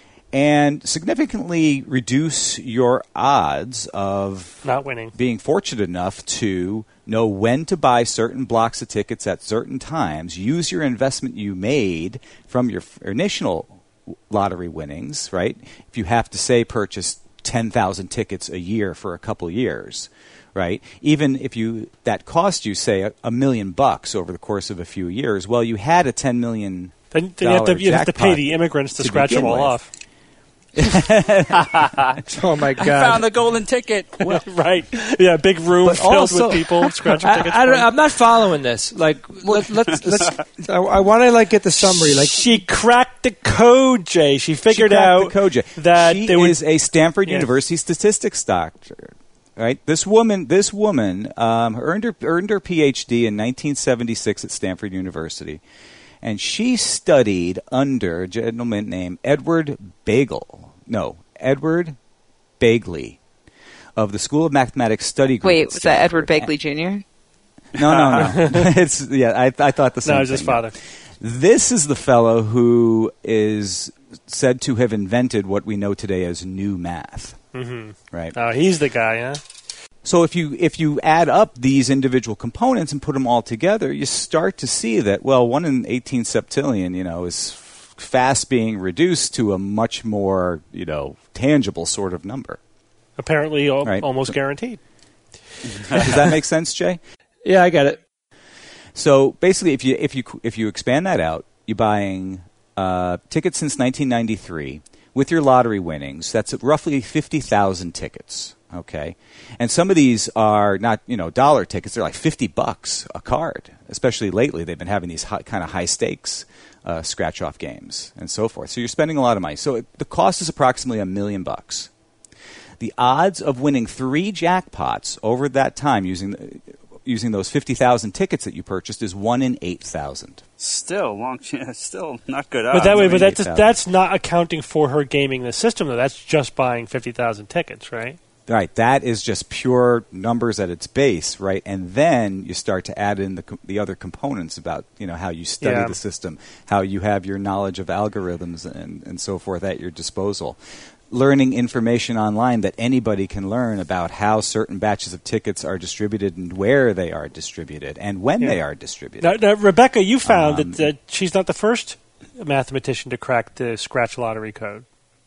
and significantly reduce your odds of Not winning. being fortunate enough to know when to buy certain blocks of tickets at certain times, use your investment you made from your f- initial lottery winnings, right? If you have to, say, purchase ten thousand tickets a year for a couple years, right? Even if you that cost you, say, a, a million bucks over the course of a few years, well, you had a ten million Then, then you, have to, you have to pay jackpot the immigrants to, to scratch them begin all with. off. Oh my I God! found the golden ticket. Right. Yeah, big room But filled also- with people scratching I, tickets. I for don't, them. I'm not following this. Like, let, let's let's. I, I want to like get the summary. Like, She cracked the code, Jay. She She figured cracked out the code, Jay. that she they would. is a Stanford Yeah. University statistics doctor. Right, this woman, this woman um, earned her earned her P H D in nineteen seventy-six at Stanford University, and she studied under a gentleman named Edward Bagel. No, Edward Bagley of the School of Mathematics Study Group. Wait, at was that Edward Stanford. Begley Junior? No, no, no. it's yeah. I, I thought the same. no, it was thing. his father. This is the fellow who is said to have invented what we know today as new math. Mm-hmm. Right. Oh, he's the guy, huh? So if you if you add up these individual components and put them all together, you start to see that, well, one in eighteen septillion, you know, is f- fast being reduced to a much more, you know, tangible sort of number. Apparently, al- Right. almost guaranteed. Does that make sense, Jay? yeah, I get it. So basically, if you if you if you expand that out, you're buying uh, tickets since nineteen ninety-three with your lottery winnings. That's roughly fifty thousand tickets. Okay, and some of these are not, you know, dollar tickets. They're like fifty bucks a card. Especially lately, they've been having these high, kind of high stakes uh, scratch off games and so forth. So you're spending a lot of money. So it, the cost is approximately a million bucks. The odds of winning three jackpots over that time using the, using those fifty thousand tickets that you purchased is one in eight thousand. Still long, still not good. But that way, but that's eight, that's not accounting for her gaming the system, though. That's just buying fifty thousand tickets, right? Right, that is just pure numbers at its base, right? And then you start to add in the co- the other components about, you know, how you study Yeah. the system, how you have your knowledge of algorithms and, and so forth at your disposal. Learning information online that anybody can learn about how certain batches of tickets are distributed and where they are distributed and when Yeah. they are distributed. Now, now, Rebecca, you found Um, that, that she's not the first mathematician to crack the scratch lottery code.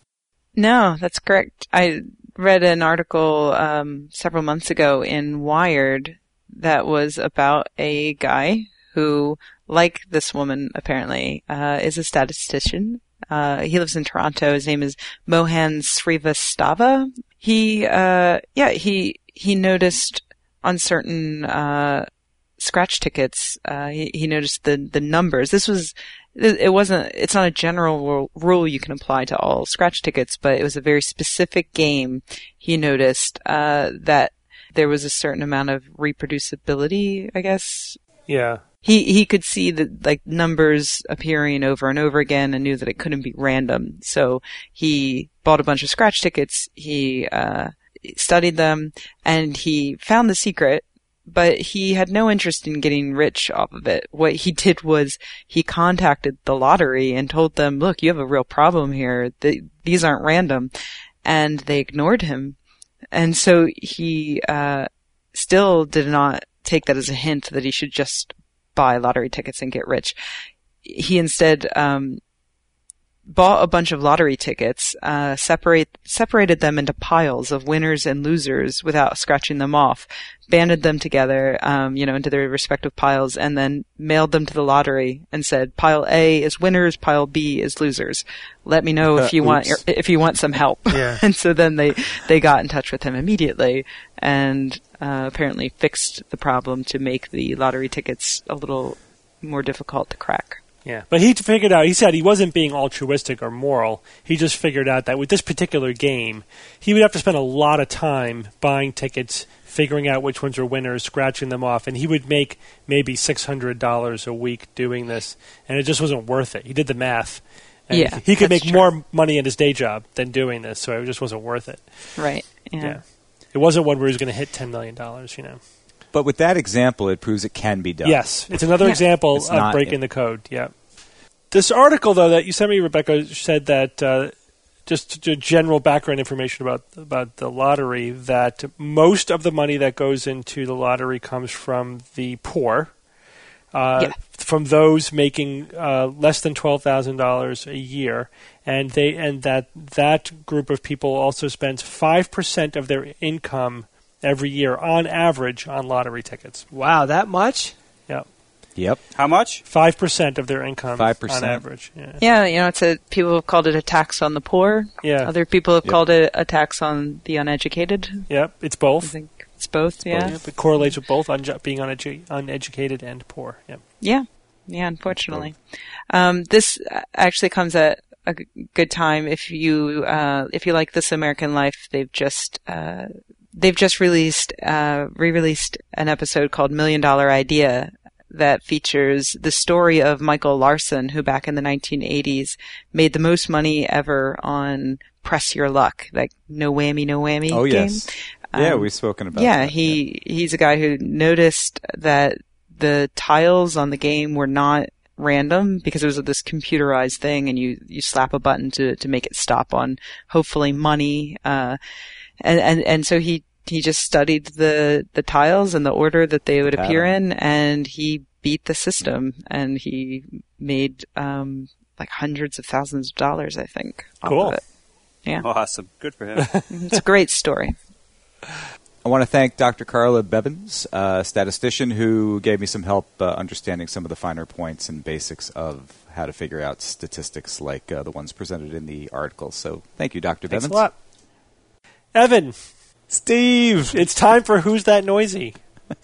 No, that's correct. I read an article um, several months ago in Wired that was about a guy who, like this woman apparently, uh, is a statistician. Uh, he lives in Toronto. His name is Mohan Srivastava. He, uh, yeah, he he noticed on certain uh, scratch tickets, uh, he, he noticed the the numbers. This was. It wasn't, it's not a general rule you can apply to all scratch tickets, but it was a very specific game. He noticed, uh, that there was a certain amount of reproducibility, I guess. Yeah. He, he could see the, like, numbers appearing over and over again and knew that it couldn't be random. So he bought a bunch of scratch tickets, he, uh, studied them, and he found the secret. But he had no interest in getting rich off of it. What he did was he contacted the lottery and told them, look, you have a real problem here. The, these aren't random. And they ignored him. And so he uh still did not take that as a hint that he should just buy lottery tickets and get rich. He instead um bought a bunch of lottery tickets, uh, separate, separated them into piles of winners and losers without scratching them off, banded them together, um, you know, into their respective piles, and then mailed them to the lottery and said, pile A is winners, pile B is losers. Let me know if you want, if you want some help. Yeah. And so then they, they got in touch with him immediately and, uh, apparently fixed the problem to make the lottery tickets a little more difficult to crack. Yeah, but he figured out, he said he wasn't being altruistic or moral. He just figured out that with this particular game, he would have to spend a lot of time buying tickets, figuring out which ones were winners, scratching them off, and he would make maybe six hundred dollars a week doing this, and it just wasn't worth it. He did the math. And Yeah, he could that's make true. more money in his day job than doing this, so it just wasn't worth it. Right. Yeah. Yeah. It wasn't one where he was going to hit ten million dollars, you know. But with that example, it proves it can be done. Yes, it's another Yeah. example It's of not- breaking the code. Yeah. This article, though, that you sent me, Rebecca, said that uh, just to general background information about about the lottery, that most of the money that goes into the lottery comes from the poor, uh, Yeah. from those making uh, less than twelve thousand dollars a year, and they and that that group of people also spends five percent of their income every year on average on lottery tickets. Wow, that much? Yeah. Yep. How much? Five percent of their income five percent on average. Yeah. Yeah, you know, it's a, people have called it a tax on the poor. Yeah. Other people have Yep. called it a tax on the uneducated. Yep. It's I both. think it's both, yeah. Yep, it correlates with both unju- being unedu- uneducated and poor. Yep. Yeah, yeah, unfortunately. Um, this actually comes at a g- good time if you, uh, if you like This American Life. They've just, uh, they've just released, uh, re-released an episode called Million Dollar Idea that features the story of Michael Larson, who back in the nineteen eighties made the most money ever on Press Your Luck, like no whammy, no whammy Oh, game. yes. Yeah, Um, we've spoken about yeah, that. he he's a guy who noticed that the tiles on the game were not random because it was this computerized thing, and you you slap a button to to make it stop on hopefully money, uh, and and and so he he just studied the the tiles and the order that they would appear Pattern. in, and he beat the system, and he made um like hundreds of thousands of dollars, I think. off Cool. of it. Yeah, Awesome. Good for him. it's a great story. I want to thank Doctor Carla Bevins, a statistician who gave me some help uh, understanding some of the finer points and basics of how to figure out statistics like uh, the ones presented in the article. So thank you, Doctor Thanks Bevins. a lot. Evan, Steve, it's time for Who's That Noisy?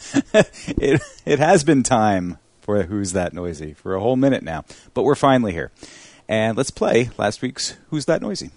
it, it has been time for Who's That Noisy for a whole minute now, but we're finally here. And let's play last week's Who's That Noisy?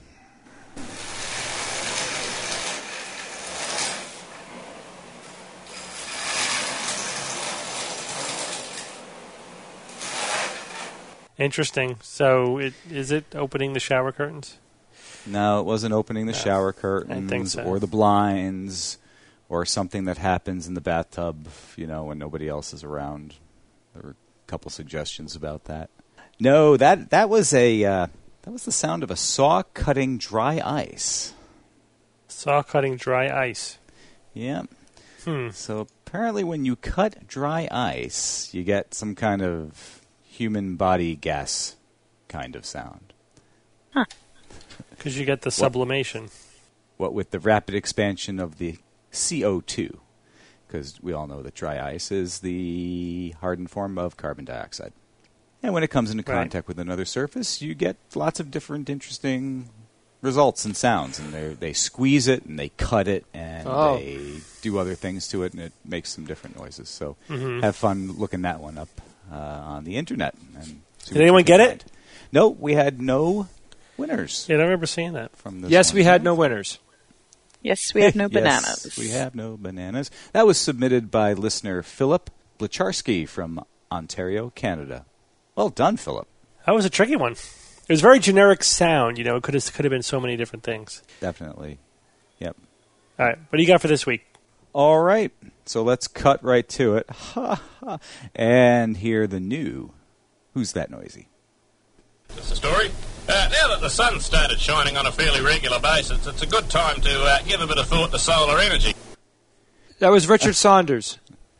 Interesting. So, it, is it opening the shower curtains? No, it wasn't opening the No, shower I curtains think so. or the blinds or something that happens in the bathtub, you know, when nobody else is around. There were a couple suggestions about that. No, that that was a uh, that was the sound of a saw cutting dry ice. Saw cutting dry ice. Yeah. Hmm. So apparently when you cut dry ice, you get some kind of human body gas kind of sound. Because you get the sublimation. What with the rapid expansion of the C O two, because we all know that dry ice is the hardened form of carbon dioxide. And when it comes into Right. contact with another surface, you get lots of different interesting results and sounds. And they they squeeze it, and they cut it, and Oh. they do other things to it, and it makes some different noises. So Mhm. have fun looking that one up uh, on the internet. And see Did what you anyone can get find. it? No, we had no winners Yeah, I remember seeing that. from this Yes, one. we had no winners. Yes, we have no Yes, bananas. we have no bananas. That was submitted by listener Philip Blacharski from Ontario, Canada. Well done, Philip. That was a tricky one. It was very generic sound. You know, it could have could have been so many different things. Definitely. Yep. All right, what do you got for this week? All right. So let's cut right to it. Ha, ha. And hear the new Who's That Noisy? That's the story. Uh, now that the sun's started shining on a fairly regular basis, it's a good time to uh, give a bit of thought to solar energy. That was Richard Saunders.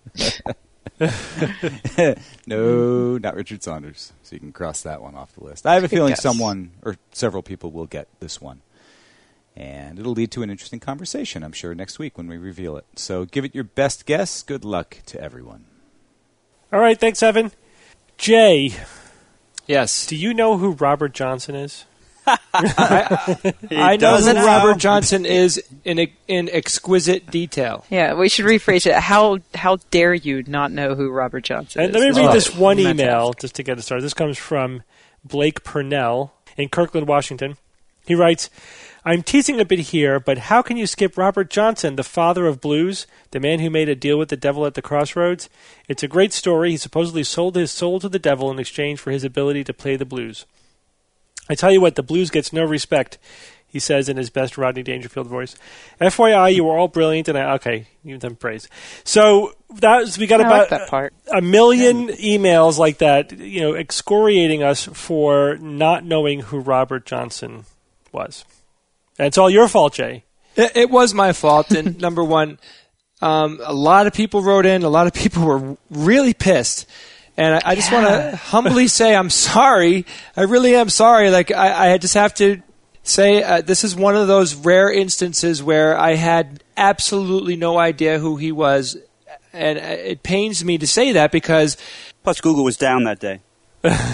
No, not Richard Saunders. So you can cross that one off the list. I have a Good feeling guess. someone or several people will get this one. And it'll lead to an interesting conversation, I'm sure, next week when we reveal it. So give it your best guess. Good luck to everyone. All right, thanks, Evan. Jay, Yes. do you know who Robert Johnson is? I know does who now. Robert Johnson is in in exquisite detail. Yeah, we should rephrase it. How how dare you not know who Robert Johnson And is? let me read Oh, this one fantastic. email just to get it started. This comes from Blake Purnell in Kirkland, Washington. He writes, I'm teasing a bit here, but how can you skip Robert Johnson, the father of blues, the man who made a deal with the devil at the crossroads? It's a great story. He supposedly sold his soul to the devil in exchange for his ability to play the blues. I tell you what, the blues gets no respect, he says in his best Rodney Dangerfield voice. F Y I, you were all brilliant, and I, okay, you them praise. So that was, we got I about like that part. a million emails like that, you know, excoriating us for not knowing who Robert Johnson was. And it's all your fault, Jay. It, it was my fault. And number one, um, a lot of people wrote in. A lot of people were really pissed. And I, I just want to humbly say I'm sorry. I really am sorry. Like I, I just have to say uh, this is one of those rare instances where I had absolutely no idea who he was, and uh, it pains me to say that because Plus, Google was down that day. Uh,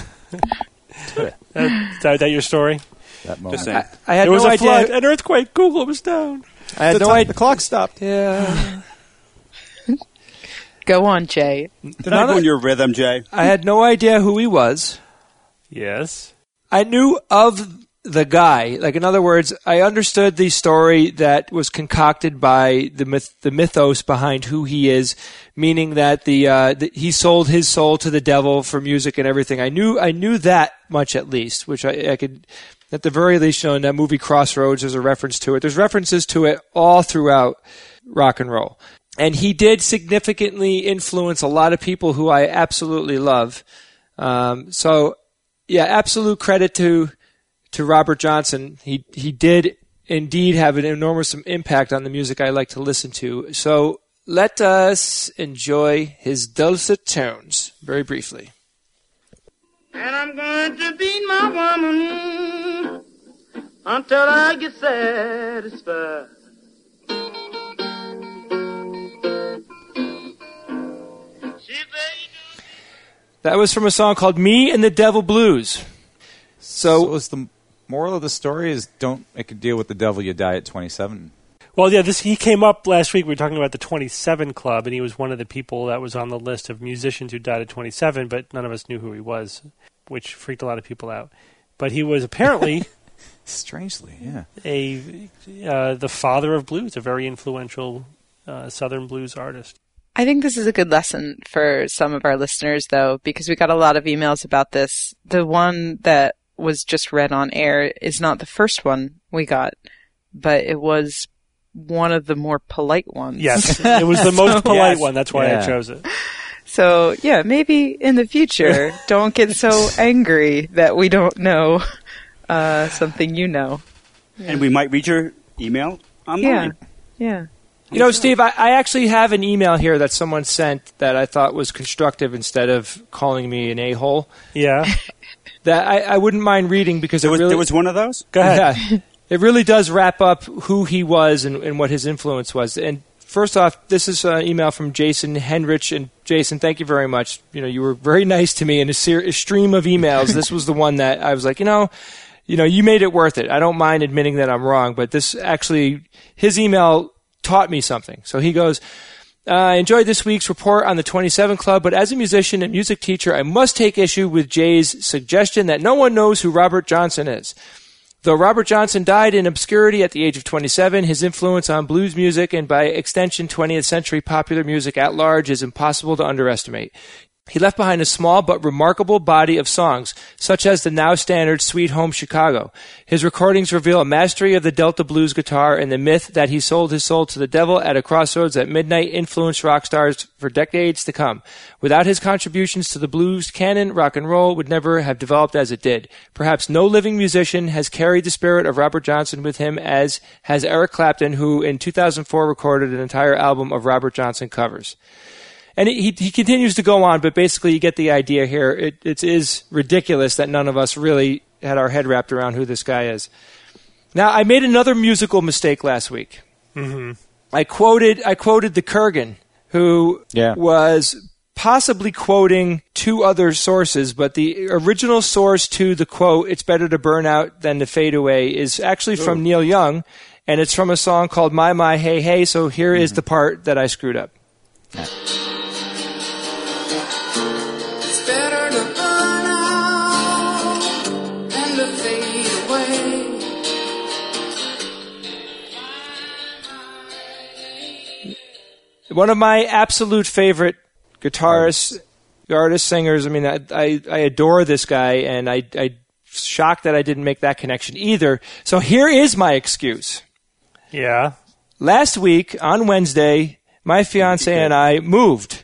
is that, that your story? That moment. Just saying. I, I had There was no a idea. flood, an earthquake, Google was down. I had the, no time- idea. the clock stopped. Yeah. Go on, Jay. Did I go in your rhythm, Jay? I had no idea who he was. Yes. I knew of the guy. Like, in other words, I understood the story that was concocted by the myth, the mythos behind who he is, meaning that the, uh, the he sold his soul to the devil for music and everything. I knew I knew that much at least, which I, I could, at the very least, you know, in that movie Crossroads, there's a reference to it. There's references to it all throughout rock and roll. And he did significantly influence a lot of people who I absolutely love. Um, so, yeah, absolute credit to to Robert Johnson. He he did indeed have an enormous impact on the music I like to listen to. So let us enjoy his dulcet tones very briefly. And I'm going to beat my woman until I get satisfied. That was from a song called Me and the Devil Blues. So, So, was the moral of the story is don't make a deal with the devil, you die at twenty-seven. Well, yeah, this he came up last week. We were talking about the twenty-seven Club, and he was one of the people that was on the list of musicians who died at twenty-seven, but none of us knew who he was, which freaked a lot of people out. But he was apparently Strangely, yeah. a uh, the father of blues, a very influential uh, Southern blues artist. I think this is a good lesson for some of our listeners, though, because we got a lot of emails about this. The one that was just read on air is not the first one we got, but it was one of the more polite ones. Yes, it was the most polite Yes. one. That's why Yeah. I chose it. So, yeah, maybe in the future, don't get so angry that we don't know uh, something you know. And we might read your email online. Yeah, yeah. You know, Steve, I, I actually have an email here that someone sent that I thought was constructive instead of calling me an a-hole. Yeah. That I, I wouldn't mind reading because There it was, really, there was one of those? Go ahead. Yeah, it really does wrap up who he was and, and what his influence was. And first off, this is an email from Jason Henrich. And Jason, thank you very much. You know, you were very nice to me in a, ser- a stream of emails. This was the one that I was like, you know, you know, you made it worth it. I don't mind admitting that I'm wrong, but this actually, his email taught me something. So he goes, uh, I enjoyed this week's report on the twenty-seven Club, but as a musician and music teacher, I must take issue with Jay's suggestion that no one knows who Robert Johnson is. Though Robert Johnson died in obscurity at the age of twenty-seven, his influence on blues music and by extension twentieth century popular music at large is impossible to underestimate. He left behind a small but remarkable body of songs, such as the now standard Sweet Home Chicago. His recordings reveal a mastery of the Delta blues guitar, and the myth that he sold his soul to the devil at a crossroads at midnight influenced rock stars for decades to come. Without his contributions to the blues canon, rock and roll would never have developed as it did. Perhaps no living musician has carried the spirit of Robert Johnson with him as has Eric Clapton, who in two thousand four recorded an entire album of Robert Johnson covers. And he he continues to go on, but basically you get the idea here. It, it is ridiculous that none of us really had our head wrapped around who this guy is. Now, I made another musical mistake last week. Mm-hmm. I quoted I quoted the Kurgan, who Yeah. was possibly quoting two other sources, but the original source to the quote, "It's better to burn out than to fade away," is actually from Neil Young, and it's from a song called My My Hey Hey, so here is the part that I screwed up. It's better to burn out than to fade away. One of my absolute favorite guitarists, artists, singers. I mean, I, I, I adore this guy, and I, I shocked that I didn't make that connection either. So here is my excuse. Yeah. Last week, on Wednesday, my fiance and I moved.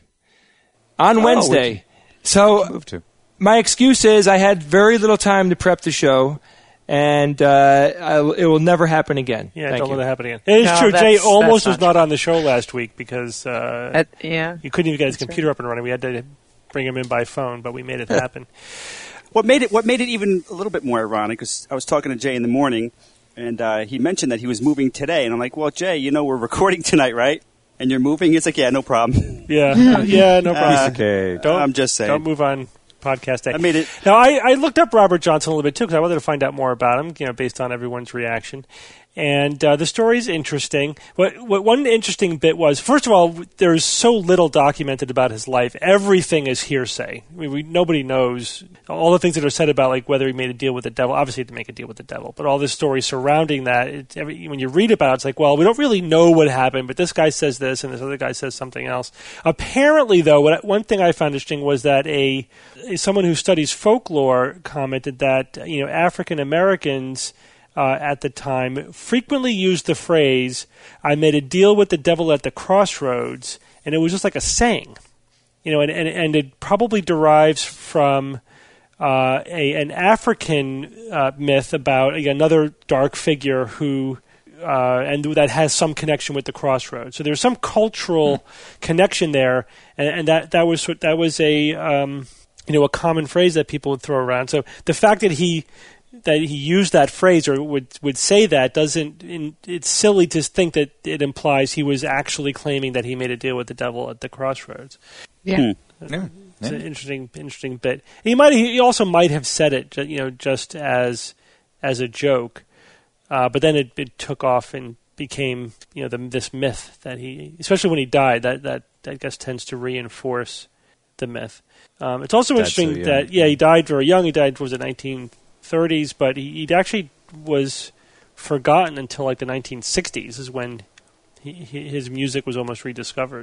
On Oh, Wednesday. So Move to. my excuse is I had very little time to prep the show, and uh, I, it will never happen again. Yeah, Thank don't you. let it happen again. It is No, true. Jay that's- almost that's was not not on the show last week because uh, Uh, yeah. you couldn't even get his That's computer up and running. We had to bring him in by phone, but we made it happen. What made it what made it even a little bit more ironic because I was talking to Jay in the morning, and uh, he mentioned that he was moving today, and I'm like, "Well, Jay, you know we're recording tonight, right? And you're moving?" He's like, "Yeah, no problem." Yeah, yeah, no problem. Uh, Okay. Don't, I'm just saying. Don't move on podcast day. I made it. Now, I, I looked up Robert Johnson a little bit, too, because I wanted to find out more about him, you know, based on everyone's reaction. And uh, the story's interesting. What, what one interesting bit was, first of all, there's so little documented about his life. Everything is hearsay. I mean, we, nobody knows all the things that are said about, like, whether he made a deal with the devil. Obviously, he didn't make a deal with the devil. But all this story surrounding that, it, every, when you read about it, it's like, well, we don't really know what happened, but this guy says this and this other guy says something else. Apparently, though, what, one thing I found interesting was that a someone who studies folklore commented that, you know, African Americans Uh, at the time frequently used the phrase, "I made a deal with the devil at the crossroads," and it was just like a saying, you know, and, and, and it probably derives from uh, a an African uh, myth about uh, another dark figure who uh, and that has some connection with the crossroads. So there's some cultural hmm. connection there, and, and that that was that was a um, you know a common phrase that people would throw around. So the fact that he that he used that phrase or would would say that doesn't in, it's silly to think that it implies he was actually claiming that he made a deal with the devil at the crossroads. Yeah. Hmm. Yeah. It's an interesting interesting bit. He might he also might have said it you know just as as a joke, uh, but then it, it took off and became you know the, this myth that he, especially when he died, that that I guess tends to reinforce the myth. Um, it's also That's interesting so young. that yeah he died very young. He died was it nineteen thirties, but he, he actually was forgotten until like the nineteen sixties is when he, he, his music was almost rediscovered.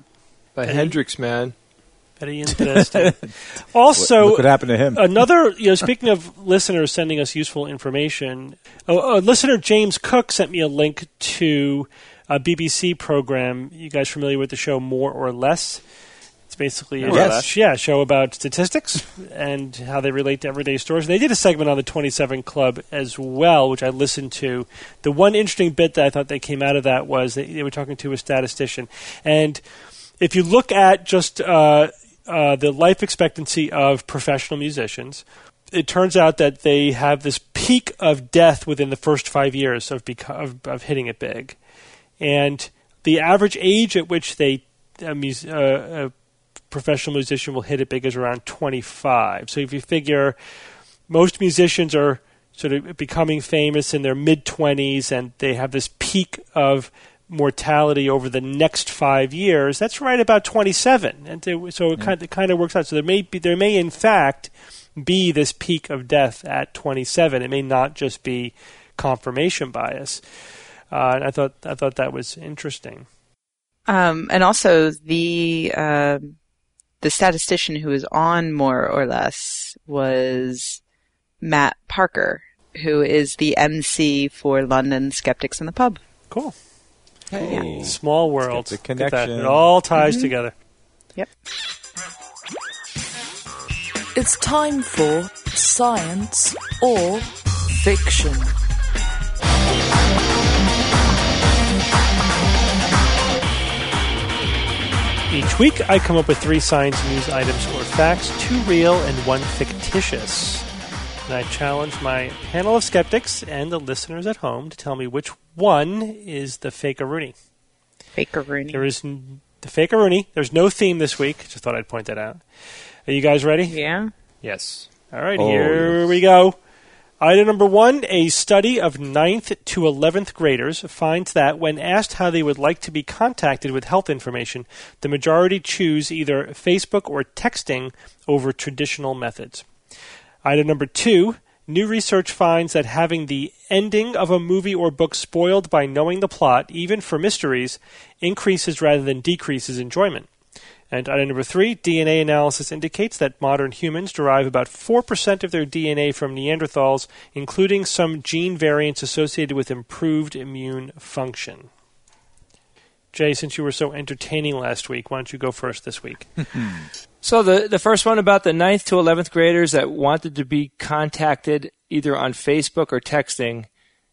By Very- Hendrix, man. Very interesting. Also, Look what happened to him. another, you know, speaking of listeners sending us useful information, a, a listener, James Cook, sent me a link to a B B C program. You guys familiar with the show More or Less? It's basically a More or Less. yeah, show about statistics and how they relate to everyday stories. They did a segment on the twenty-seven Club as well, which I listened to. The one interesting bit that I thought they came out of that was they, they were talking to a statistician. And if you look at just uh, uh, the life expectancy of professional musicians, it turns out that they have this peak of death within the first five years of, beco- of, of hitting it big. And the average age at which they a, mus- uh, a professional musician will hit it big is around twenty-five. So if you figure most musicians are sort of becoming famous in their mid-twenties and they have this peak of mortality over the next five years, that's right about twenty-seven. And to, so it, kind of, it kind of works out. So there may be, there may in fact be this peak of death at twenty-seven. It may not just be confirmation bias. Uh, and I thought I thought that was interesting. Um, and also the uh, the statistician who was on More or Less was Matt Parker, who is the M C for London Skeptics in the Pub. Cool. Hey. Small world. Skeptic Look at that. connection. It all ties Mm-hmm. together. Yep. It's time for Science or Fiction. Each week, I come up with three science news items or facts, two real and one fictitious. And I challenge my panel of skeptics and the listeners at home to tell me which one is the fake-a-rooney. Fake-a-rooney. There is n- the fake-a-rooney. There's no theme this week. Just thought I'd point that out. Are you guys ready? Yeah. Yes. All right, Oh, here yes. we go. Item number one, a study of ninth to eleventh graders finds that when asked how they would like to be contacted with health information, the majority choose either Facebook or texting over traditional methods. Item number two, new research finds that having the ending of a movie or book spoiled by knowing the plot, even for mysteries, increases rather than decreases enjoyment. And item number three, D N A analysis indicates that modern humans derive about four percent of their D N A from Neanderthals, including some gene variants associated with improved immune function. Jay, since you were so entertaining last week, why don't you go first this week? So the the first one about the ninth to eleventh graders that wanted to be contacted either on Facebook or texting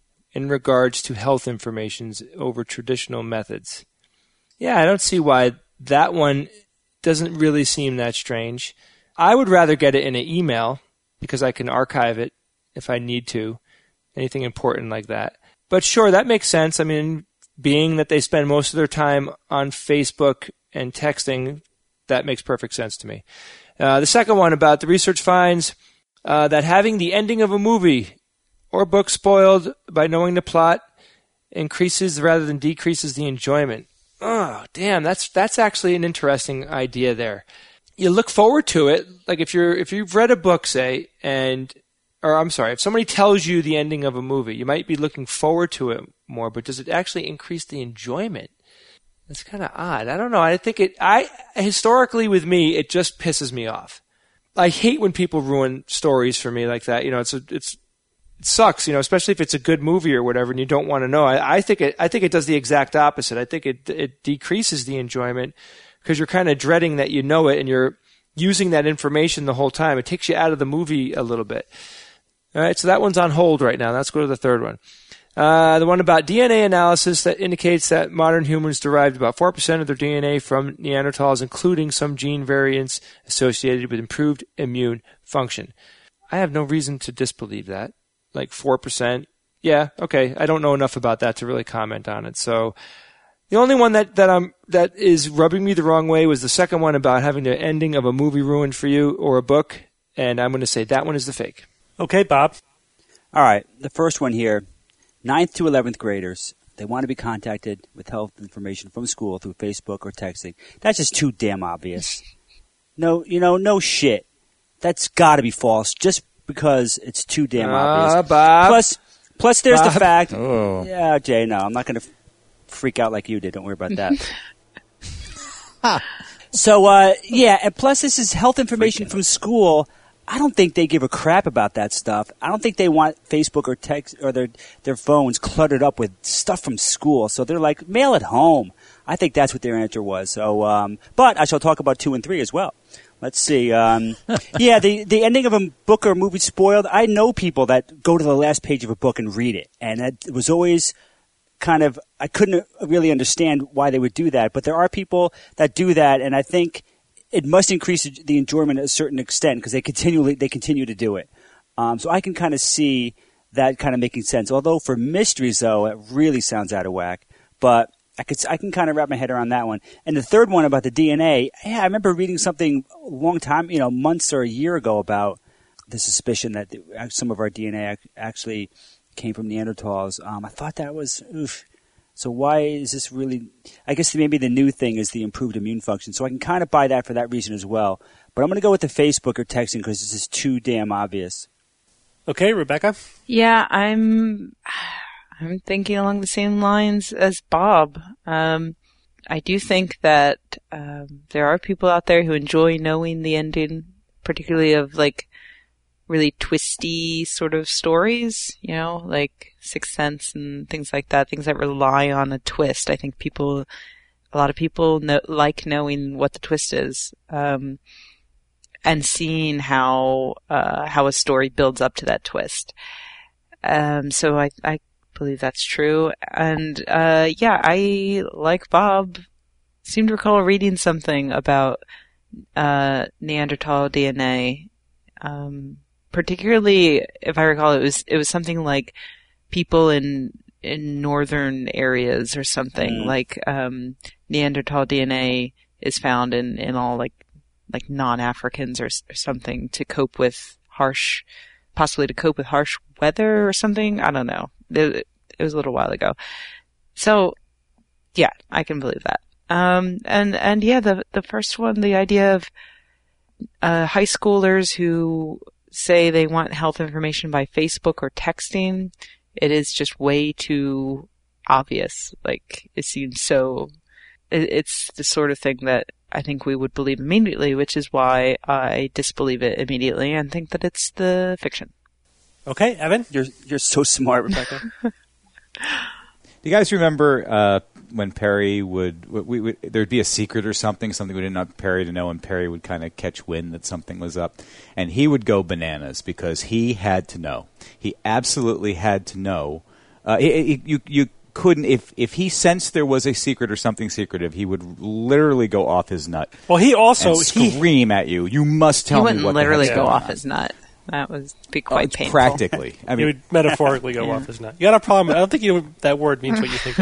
in regards to health informations over traditional methods. Yeah, I don't see why that one doesn't really seem that strange. I would rather get it in an email because I can archive it if I need to, anything important like that. But sure, that makes sense. I mean, being that they spend most of their time on Facebook and texting, that makes perfect sense to me. Uh, the second one about the research finds uh, that having the ending of a movie or book spoiled by knowing the plot increases rather than decreases the enjoyment. Oh, damn, that's that's actually an interesting idea there. You look forward to it, like if you're if you've read a book, say, and or I'm sorry, if somebody tells you the ending of a movie, you might be looking forward to it more, but does it actually increase the enjoyment? That's kind of odd. I don't know. I think it I historically with me, it just pisses me off. I hate when people ruin stories for me like that. You know, it's a, it's it sucks, you know, especially if it's a good movie or whatever and you don't want to know. I, I think it I think it does the exact opposite. I think it it decreases the enjoyment because you're kind of dreading that you know it and you're using that information the whole time. It takes you out of the movie a little bit. All right, so that one's on hold right now. Let's go to the third one. Uh, the one about D N A analysis that indicates that modern humans derived about four percent of their D N A from Neanderthals, including some gene variants associated with improved immune function. I have no reason to disbelieve that. Like four percent. Yeah, okay. I don't know enough about that to really comment on it. So the only one that, that I'm that is rubbing me the wrong way was the second one about having the ending of a movie ruined for you or a book, and I'm going to say that one is the fake. Okay, Bob. All right, the first one here, ninth to eleventh graders. They want to be contacted with health information from school through Facebook or texting. That's just too damn obvious. No, you know, no shit. That's got to be false just because it's too damn Uh, obvious. Bob. Plus, plus there's Bob. the fact. Oh. Yeah, Jay, no, I'm not going to freak out like you did. Don't worry about that. So, uh, yeah, and plus this is health information from school. I don't think they give a crap about that stuff. I don't think they want Facebook or text or their their phones cluttered up with stuff from school. So they're like, mail it home. I think that's what their answer was. So, um, but I shall talk about two and three as well. Let's see. Um, yeah, the, the ending of a book or movie spoiled. I know people that go to the last page of a book and read it. And that was always kind of, I couldn't really understand why they would do that. But there are people that do that. And I think it must increase the enjoyment at a certain extent because they continually, they continue to do it. Um, so I can kind of see that kind of making sense. Although for mysteries, though, it really sounds out of whack. But I could, I can kind of wrap my head around that one. And the third one about the D N A, yeah, I remember reading something a long time, you know, months or a year ago about the suspicion that the, some of our D N A actually came from Neanderthals. Um, I thought that was, oof. So why is this really, I guess maybe the new thing is the improved immune function. So I can kind of buy that for that reason as well. But I'm going to go with the Facebook or texting because this is too damn obvious. Okay, Rebecca? Yeah, I'm... I'm thinking along the same lines as Bob. Um, I do think that um, there are people out there who enjoy knowing the ending, particularly of like really twisty sort of stories, you know, like Sixth Sense and things like that, things that rely on a twist. I think people, a lot of people know, like knowing what the twist is, um, and seeing how uh, how a story builds up to that twist. Um, so I, I believe that's true. And uh yeah, I, like Bob, seem to recall reading something about uh Neanderthal D N A. Um particularly, if I recall, it was it was something like people in in northern areas or something. Mm. Like um Neanderthal D N A is found in in all like like non-Africans or, or something to cope with harsh possibly to cope with harsh weather or something. I don't know. It, it was a little while ago. So, yeah, I can believe that. Um, and, and yeah, the, the first one, the idea of, uh, high schoolers who say they want health information by Facebook or texting, it is just way too obvious. Like, it seems so, it, it's the sort of thing that I think we would believe immediately, which is why I disbelieve it immediately and think that it's the fiction. Okay, Evan? You're you're so smart, Rebecca. Do you guys remember uh, when Perry would, we, we, there'd be a secret or something, something we didn't want Perry to know, and Perry would kind of catch wind that something was up, and he would go bananas because he had to know. He absolutely had to know. Uh, he, he, you you couldn't, if if he sensed there was a secret or something secretive, he would literally go off his nut. Well, he also and scream he, at you. You must tell me me what the He wouldn't literally heck's go going off on. his nut. That would be quite oh, painful. Practically. I mean, he would metaphorically go yeah. off his nut. You got a problem. I don't think you know that word means what you think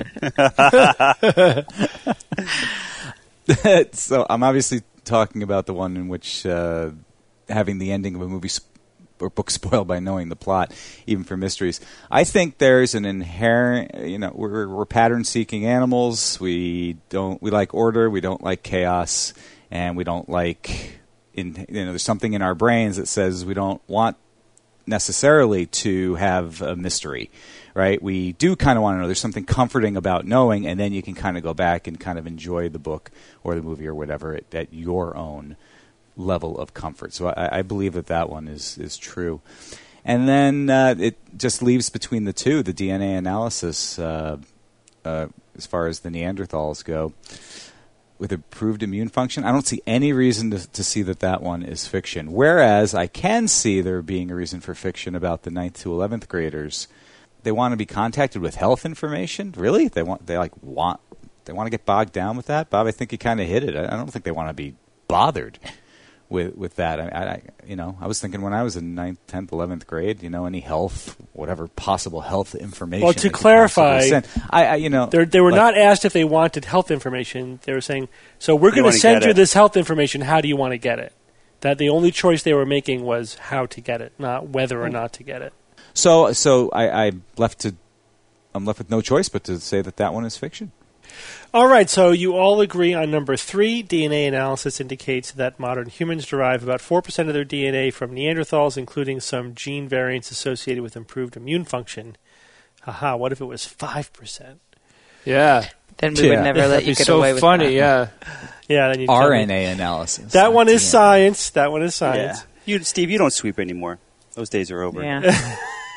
it means. So I'm obviously talking about the one in which uh, having the ending of a movie sp- or book spoiled by knowing the plot, even for mysteries. I think there's an inherent, you know, we're, we're pattern-seeking animals. We don't, we like order. We don't like chaos, and we don't like. In, you know, there's something in our brains that says we don't want necessarily to have a mystery, right? We do kind of want to know. There's something comforting about knowing, and then you can kind of go back and kind of enjoy the book or the movie or whatever at, at your own level of comfort. So I, I believe that that one is, is true. And then uh, it just leaves between the two, the D N A analysis uh, uh, as far as the Neanderthals go. With improved immune function, I don't see any reason to, to see that that one is fiction. Whereas I can see there being a reason for fiction about the ninth to eleventh graders. They want to be contacted with health information. Really? They want they like want they want to get bogged down with that? Bob, I think you kind of hit it. I don't think they want to be bothered with with that. I, I you know I was thinking when I was in ninth, tenth, eleventh grade, you know, any health, whatever possible health information. Well, to clarify, I, I you know they were like, not asked if they wanted health information. They were saying, so we're going to send you it? this health information. How do you want to get it? That the only choice they were making was how to get it, not whether or not to get it. So so I, I left to I'm left with no choice but to say that that one is fiction. All right, so you all agree on number three. D N A analysis indicates that modern humans derive about four percent of their D N A from Neanderthals, including some gene variants associated with improved immune function. Haha, what if it was five percent? Yeah. then we Yeah. would never let That'd you be get so away with funny, that. yeah. Yeah, then you tell me. R N A analysis. That one is Yeah. science. That one is science. Yeah. You, Steve, you don't sweep anymore. Those days are over. Yeah.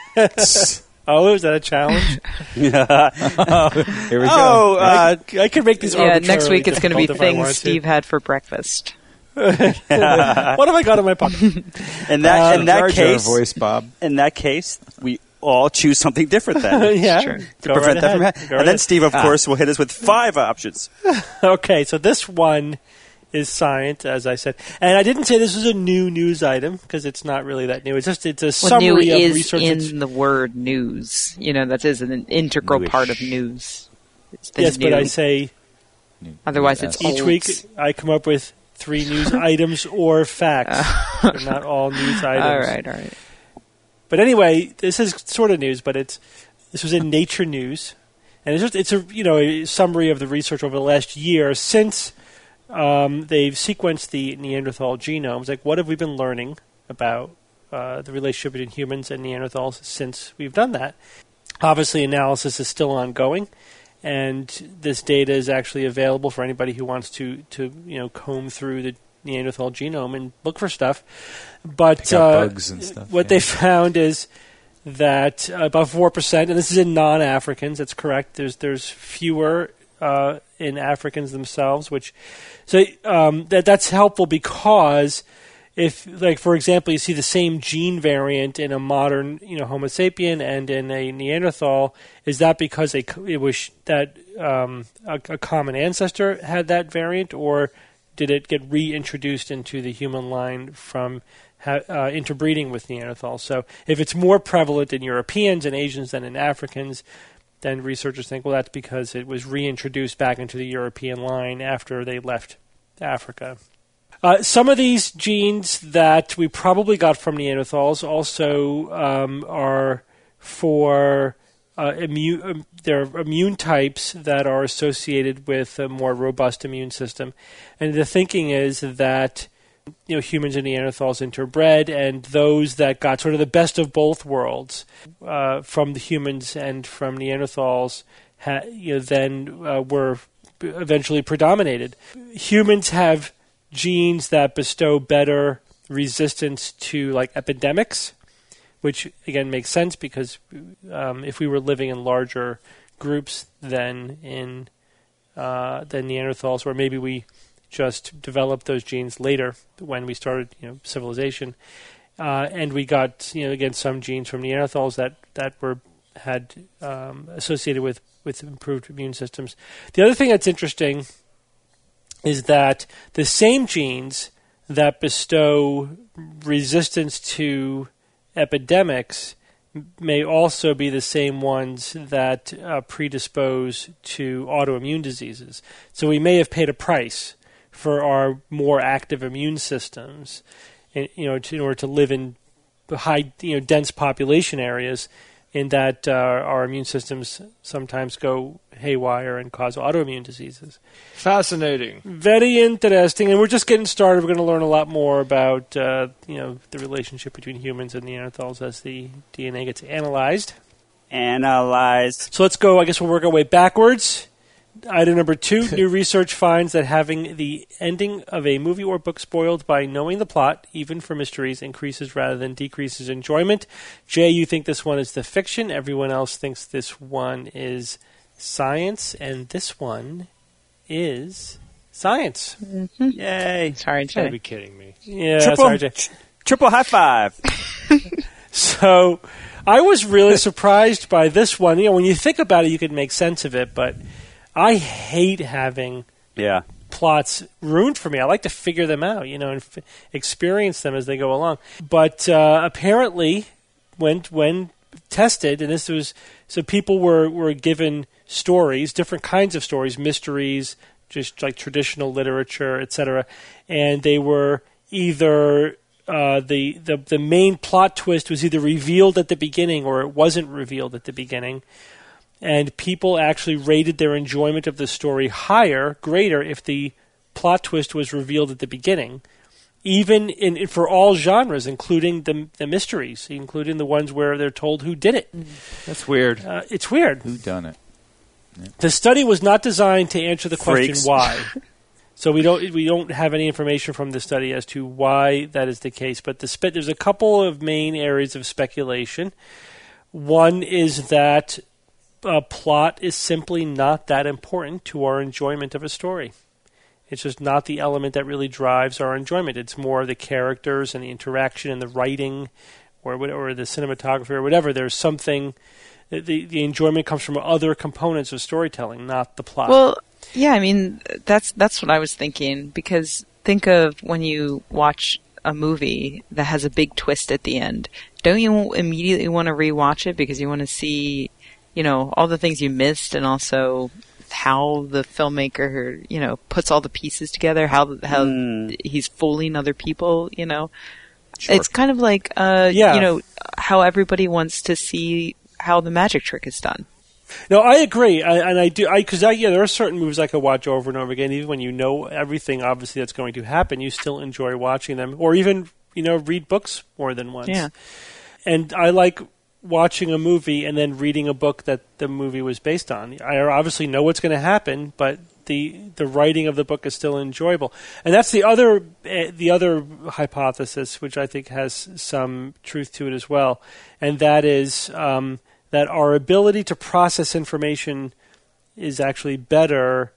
Oh, is that a challenge? Here we go. Oh, uh, I, I could make these. Yeah, next arbitrarily week it's going to be difficult if I things wanted to. Steve had for breakfast. What have I got in my pocket? in that Uh, in that Jar Jar case, voice, Bob. in that case, we all choose something different then yeah, true. to go prevent right that from ahead. happening. Go And right then ahead. Steve, of course, will hit us with five options. Okay, so this one is science, as I said, and I didn't say this was a new news item because it's not really that new. It's just it's a What summary new of is research. that's- in the word news? You know, that is an integral Newish. part of news. It's the yes, new. but I say Otherwise, it's each old. week I come up with three news items or facts. They're not all news items. All right, all right. But anyway, this is sort of news, but it's this was in Nature News, and it's just it's a you know a summary of the research over the last year since um, they've sequenced the Neanderthal genomes. Like, what have we been learning about uh, the relationship between humans and Neanderthals since we've done that? Obviously, analysis is still ongoing, and this data is actually available for anybody who wants to to you know comb through the Neanderthal genome and look for stuff. But Pick out uh, bugs and stuff, what yeah. they found is that uh, about four percent, and this is in non-Africans, that's correct, there's there's fewer uh, in Africans themselves, which so um, that that's helpful because if, like, for example, you see the same gene variant in a modern, you know, Homo sapien and in a Neanderthal, is that because a, it was that um, a, a common ancestor had that variant, or did it get reintroduced into the human line from ha- uh, interbreeding with Neanderthals? So if it's more prevalent in Europeans and Asians than in Africans, then researchers think, well, that's because it was reintroduced back into the European line after they left Africa. Uh, some of these genes that we probably got from Neanderthals also um, are for uh, immune. Um, there are immune types that are associated with a more robust immune system, and the thinking is that you know humans and Neanderthals interbred, and those that got sort of the best of both worlds uh, from the humans and from Neanderthals, ha- you know, then uh, were eventually predominated. Humans have genes that bestow better resistance to like epidemics, which again makes sense because um, if we were living in larger groups than in uh, than Neanderthals, or maybe we just developed those genes later when we started, you know, civilization, uh, and we got you know again some genes from Neanderthals that that were had um, associated with with improved immune systems. The other thing that's interesting is that the same genes that bestow resistance to epidemics may also be the same ones that uh, predispose to autoimmune diseases. So we may have paid a price for our more active immune systems, in, you know, to, in order to live in high, you know, dense population areas. In that uh, our immune systems sometimes go haywire and cause autoimmune diseases. Fascinating. Very interesting, and we're just getting started. We're going to learn a lot more about uh, you know the relationship between humans and Neanderthals as the D N A gets analyzed. Analyzed. So let's go. I guess we'll work our way backwards. Item number two, new research finds that having the ending of a movie or book spoiled by knowing the plot, even for mysteries, increases rather than decreases enjoyment. Jay, you think this one is the fiction. Everyone else thinks this one is science. And this one is science. Mm-hmm. Yay. Sorry, You gotta Jay. be kidding me. Yeah, Triple, sorry, Jay. tr- triple high five. So I was really surprised by this one. You know, when you think about it, you can make sense of it, but I hate having Yeah. plots ruined for me. I like to figure them out, you know, and f- experience them as they go along. But uh, apparently, when when tested, and this was so people were, were given stories, different kinds of stories, mysteries, just like traditional literature, et cetera, and they were either uh, the, the the main plot twist was either revealed at the beginning or it wasn't revealed at the beginning. And people actually rated their enjoyment of the story higher, greater, if the plot twist was revealed at the beginning, even in for all genres, including the the mysteries, including the ones where they're told who did it. That's weird. Uh, it's weird. Who done it? The study was not designed to answer the question Freaks. why. So we don't we don't have any information from the study as to why that is the case. But the spe- there's a couple of main areas of speculation. One is that a plot is simply not that important to our enjoyment of a story. It's just not the element that really drives our enjoyment. It's more the characters and the interaction and the writing, or what- or the cinematography or whatever. There's something. The the enjoyment comes from other components of storytelling, not the plot. Well, yeah, I mean, that's that's what I was thinking, because think of when you watch a movie that has a big twist at the end. Don't you immediately want to rewatch it because you want to see, you know, all the things you missed, and also how the filmmaker, you know, puts all the pieces together, how how Mm. he's fooling other people, you know. Sure. It's kind of like, uh, Yeah. you know, how everybody wants to see how the magic trick is done. No, I agree, I, and I do. I because I, yeah, there are certain movies I could watch over and over again, even when you know everything obviously that's going to happen. You still enjoy watching them, or even you know read books more than once. Yeah. And I like watching a movie and then reading a book that the movie was based on. I obviously know what's going to happen, but the the writing of the book is still enjoyable. And that's the other uh, the other hypothesis, which I think has some truth to it as well, and that is um, that our ability to process information is actually better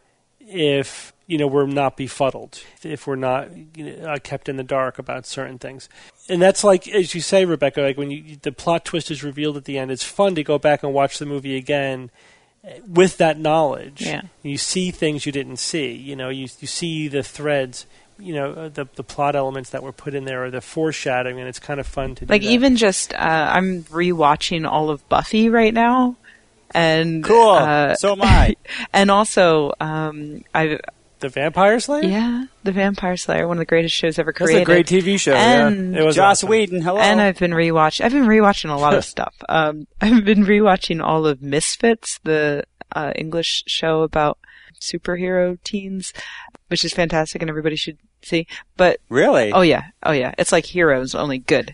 if you know we're not befuddled, if we're not you know, uh, kept in the dark about certain things. And that's like, as you say, Rebecca, like when you, the plot twist is revealed at the end, it's fun to go back and watch the movie again with that knowledge. Yeah. You see things you didn't see. You know, you you see the threads, you know, uh, the the plot elements that were put in there, or the foreshadowing, and it's kind of fun to do Like that. even just, uh, I'm rewatching all of Buffy right now, and Cool. uh, So am I. and also, um, I The Vampire Slayer? yeah, The Vampire Slayer, one of the greatest shows ever That's created. a great T V show. And It was Joss awesome. Whedon, hello. And I've been rewatching. I've been rewatching a lot of stuff. Um, I've been rewatching all of Misfits, the uh, English show about superhero teens, which is fantastic, and everybody should see. But Really? oh yeah, oh yeah, it's like Heroes, only good.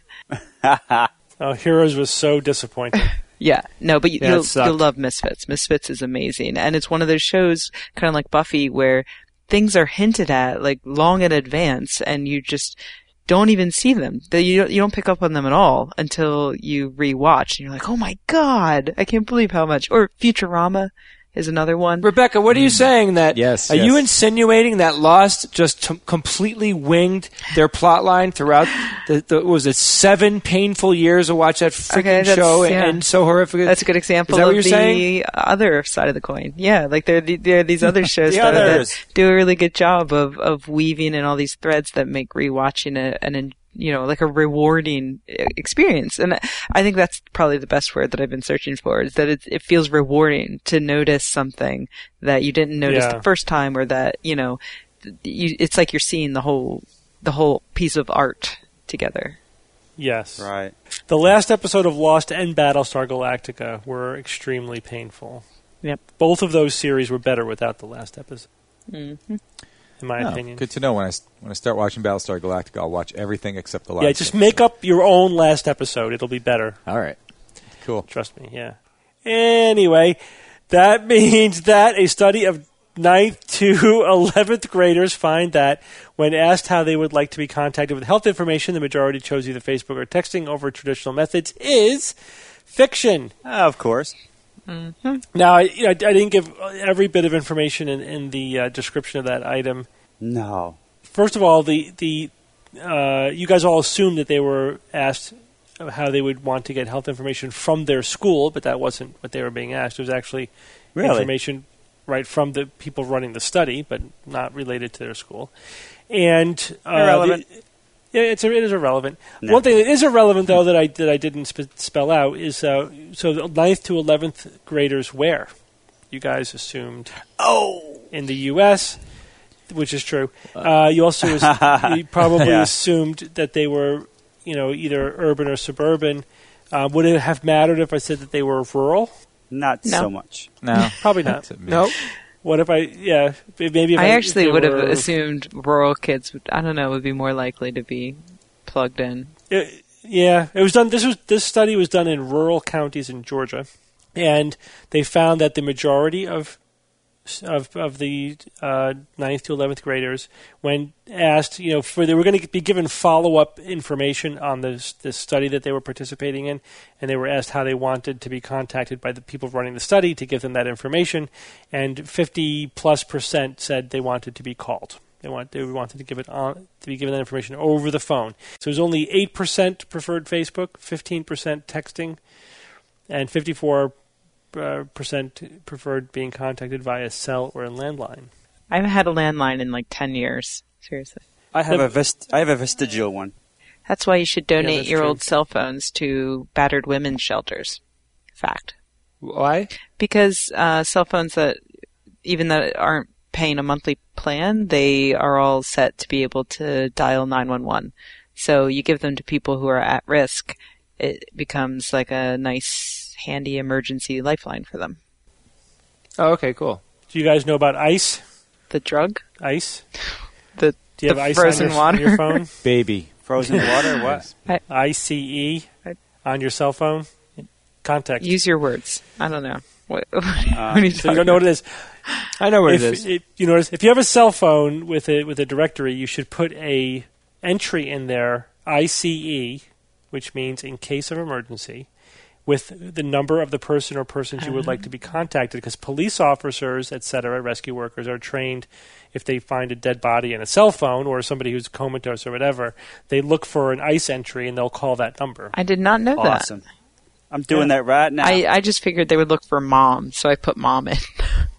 Oh, Heroes was so disappointing. Yeah, no, but you, Yeah, it you'll, sucked. you'll love Misfits. Misfits is amazing, and it's one of those shows, kind of like Buffy, where things are hinted at like long in advance, and you just don't even see them. That you don't, you don't pick up on them at all until you rewatch, and you're like, oh my god, I can't believe how much. Or Futurama is another one. Rebecca, what are you saying? That Yes, Are yes. you insinuating that Lost just t- completely winged their plot line throughout the, the what was it seven painful years to watch that freaking Okay, that's- show and, yeah. and so horrific? That's a good example Is that of what you're the saying? other side of the coin. Yeah, like there, there are these other shows The that, that others. do a really good job of, of weaving in all these threads that make rewatching a, an, you know, like a rewarding experience. And I think that's probably the best word that I've been searching for, is that it, it feels rewarding to notice something that you didn't notice Yeah. the first time, or that, you know, you, it's like you're seeing the whole, the whole piece of art together. Yes. Right. The last episode of Lost and Battlestar Galactica were extremely painful. Yep. Both of those series were better without the last episode, Mm-hmm. in my Oh, opinion. good to know. When I s- when I start watching Battlestar Galactica, I'll watch everything except the last. Yeah, just episode. make up your own last episode. It'll be better. All right. Cool. Trust me, yeah. Anyway, that means that a study of ninth to eleventh graders find that when asked how they would like to be contacted with health information, the majority chose either Facebook or texting over traditional methods is fiction. Uh, of course. Now, I, you know, I didn't give every bit of information in, in the uh, description of that item. No. First of all, the the uh, you guys all assumed that they were asked how they would want to get health information from their school, but that wasn't what they were being asked. It was actually Really? information right from the people running the study, but not related to their school. And uh, Irrelevant. the- yeah, it's it is irrelevant. No. One thing that is irrelevant, though, that I that I didn't sp- spell out is uh, so the ninth to eleventh graders where you guys assumed Oh. in the U S, which is true. Uh, you also as- you probably Yeah. assumed that they were, you know, either urban or suburban. Uh, would it have mattered if I said that they were rural? Not No. so much. No, Probably not. To me. Nope. What if I? Yeah, maybe. If I I, actually if they would have were- assumed rural kids would, I don't know, would be more likely to be plugged in. It, yeah, it was done. This was this study was done in rural counties in Georgia. And they found that the majority of of of the uh, ninth to eleventh graders, when asked, you know, for they were going to be given follow-up information on this this study that they were participating in, and they were asked how they wanted to be contacted by the people running the study to give them that information, and fifty plus percent said they wanted to be called. They want they wanted to give it on to be given that information over the phone. So it was only eight percent preferred Facebook, fifteen percent texting, and fifty-four Uh, percent preferred being contacted via cell or a landline. I haven't had a landline in like ten years. Seriously. I have The- a vest- I have a vestigial one. That's why you should donate that's your true. old cell phones to battered women's shelters. Fact. Why? Because uh, cell phones that, even that aren't paying a monthly plan, they are all set to be able to dial nine one one. So you give them to people who are at risk, it becomes like a nice, handy emergency lifeline for them. Oh, okay, cool. Do you guys know about ICE? The drug? ICE? The, Do you the have ICE frozen on your, water? on your phone? Baby. Frozen water, what? I C E on your cell phone? Contact. Use your words. I don't know. What, what Uh, are you So you talking don't know what it is. I know what if, it is. If, you notice, if you have a cell phone with a with a directory, you should put a entry in there, I C E, which means in case of emergency, with the number of the person or persons you would like to be contacted, because police officers, et cetera, rescue workers are trained, if they find a dead body in a cell phone or somebody who's comatose or whatever, they look for an ICE entry and they'll call that number. I did not know that. Awesome. I'm doing that right now. I, I just figured they would look for mom, so I put mom in.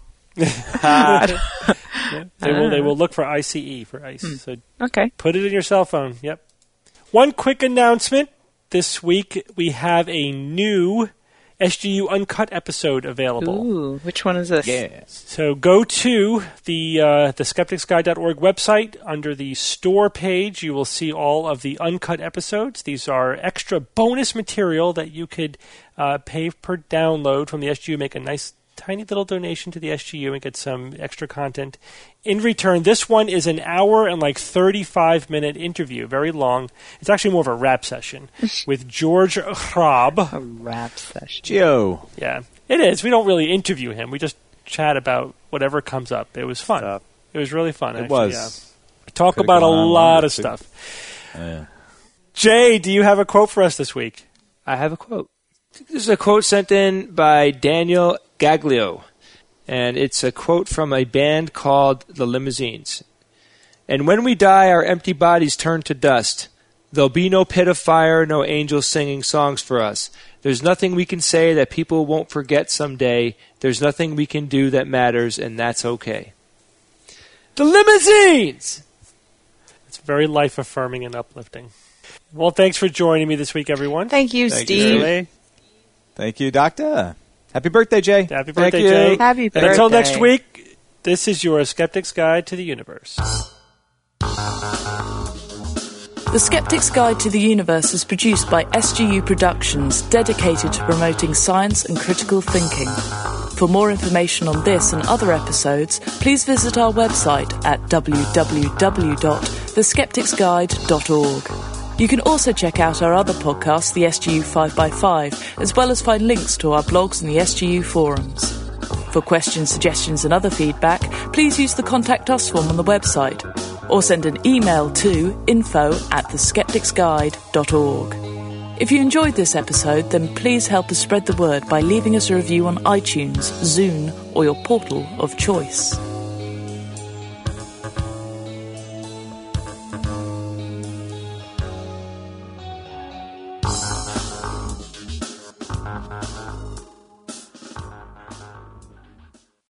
Yeah, they will they will look for I C E for ICE. So Okay. put it in your cell phone. Yep. One quick announcement. This week we have a new S G U Uncut episode available. Ooh, which one is this? Yes. So go to the uh, the skeptics guide dot org website. Under the store page, you will see all of the uncut episodes. These are extra bonus material that you could uh, pay per download from the S G U. Make a nice tiny little donation to the S G U and get some extra content. In return, this one is an hour and like thirty-five minute interview, very long. It's actually more of a rap session with George Hrab. A rap session. Joe. Yeah, it is. We don't really interview him. We just chat about whatever comes up. It was fun. Uh, It was really fun. It actually, was. Yeah. Talk Could've about a gone on lot longer, of too. stuff. Yeah. Jay, do you have a quote for us this week? I have a quote. This is a quote sent in by Daniel Gaglio, and it's a quote from a band called The Limousines. And when we die, our empty bodies turn to dust. There'll be no pit of fire, no angels singing songs for us. There's nothing we can say that people won't forget someday. There's nothing we can do that matters, and that's okay. The Limousines! It's very life-affirming and uplifting. Well, thanks for joining me this week, everyone. Thank you, Thank you, Steve. really? Thank you, Doctor. Happy birthday, Jay. Happy Thank birthday, you. Jay. Happy And birthday. until next week, this is your Skeptic's Guide to the Universe. The Skeptic's Guide to the Universe is produced by S G U Productions, dedicated to promoting science and critical thinking. For more information on this and other episodes, please visit our website at w w w dot the skeptics guide dot org. You can also check out our other podcast, the S G U five by five, as well as find links to our blogs and the S G U forums. For questions, suggestions and other feedback, please use the Contact Us form on the website, or send an email to info at the skeptics guide dot org. If you enjoyed this episode, then please help us spread the word by leaving us a review on iTunes, Zune, or your portal of choice. Thank you.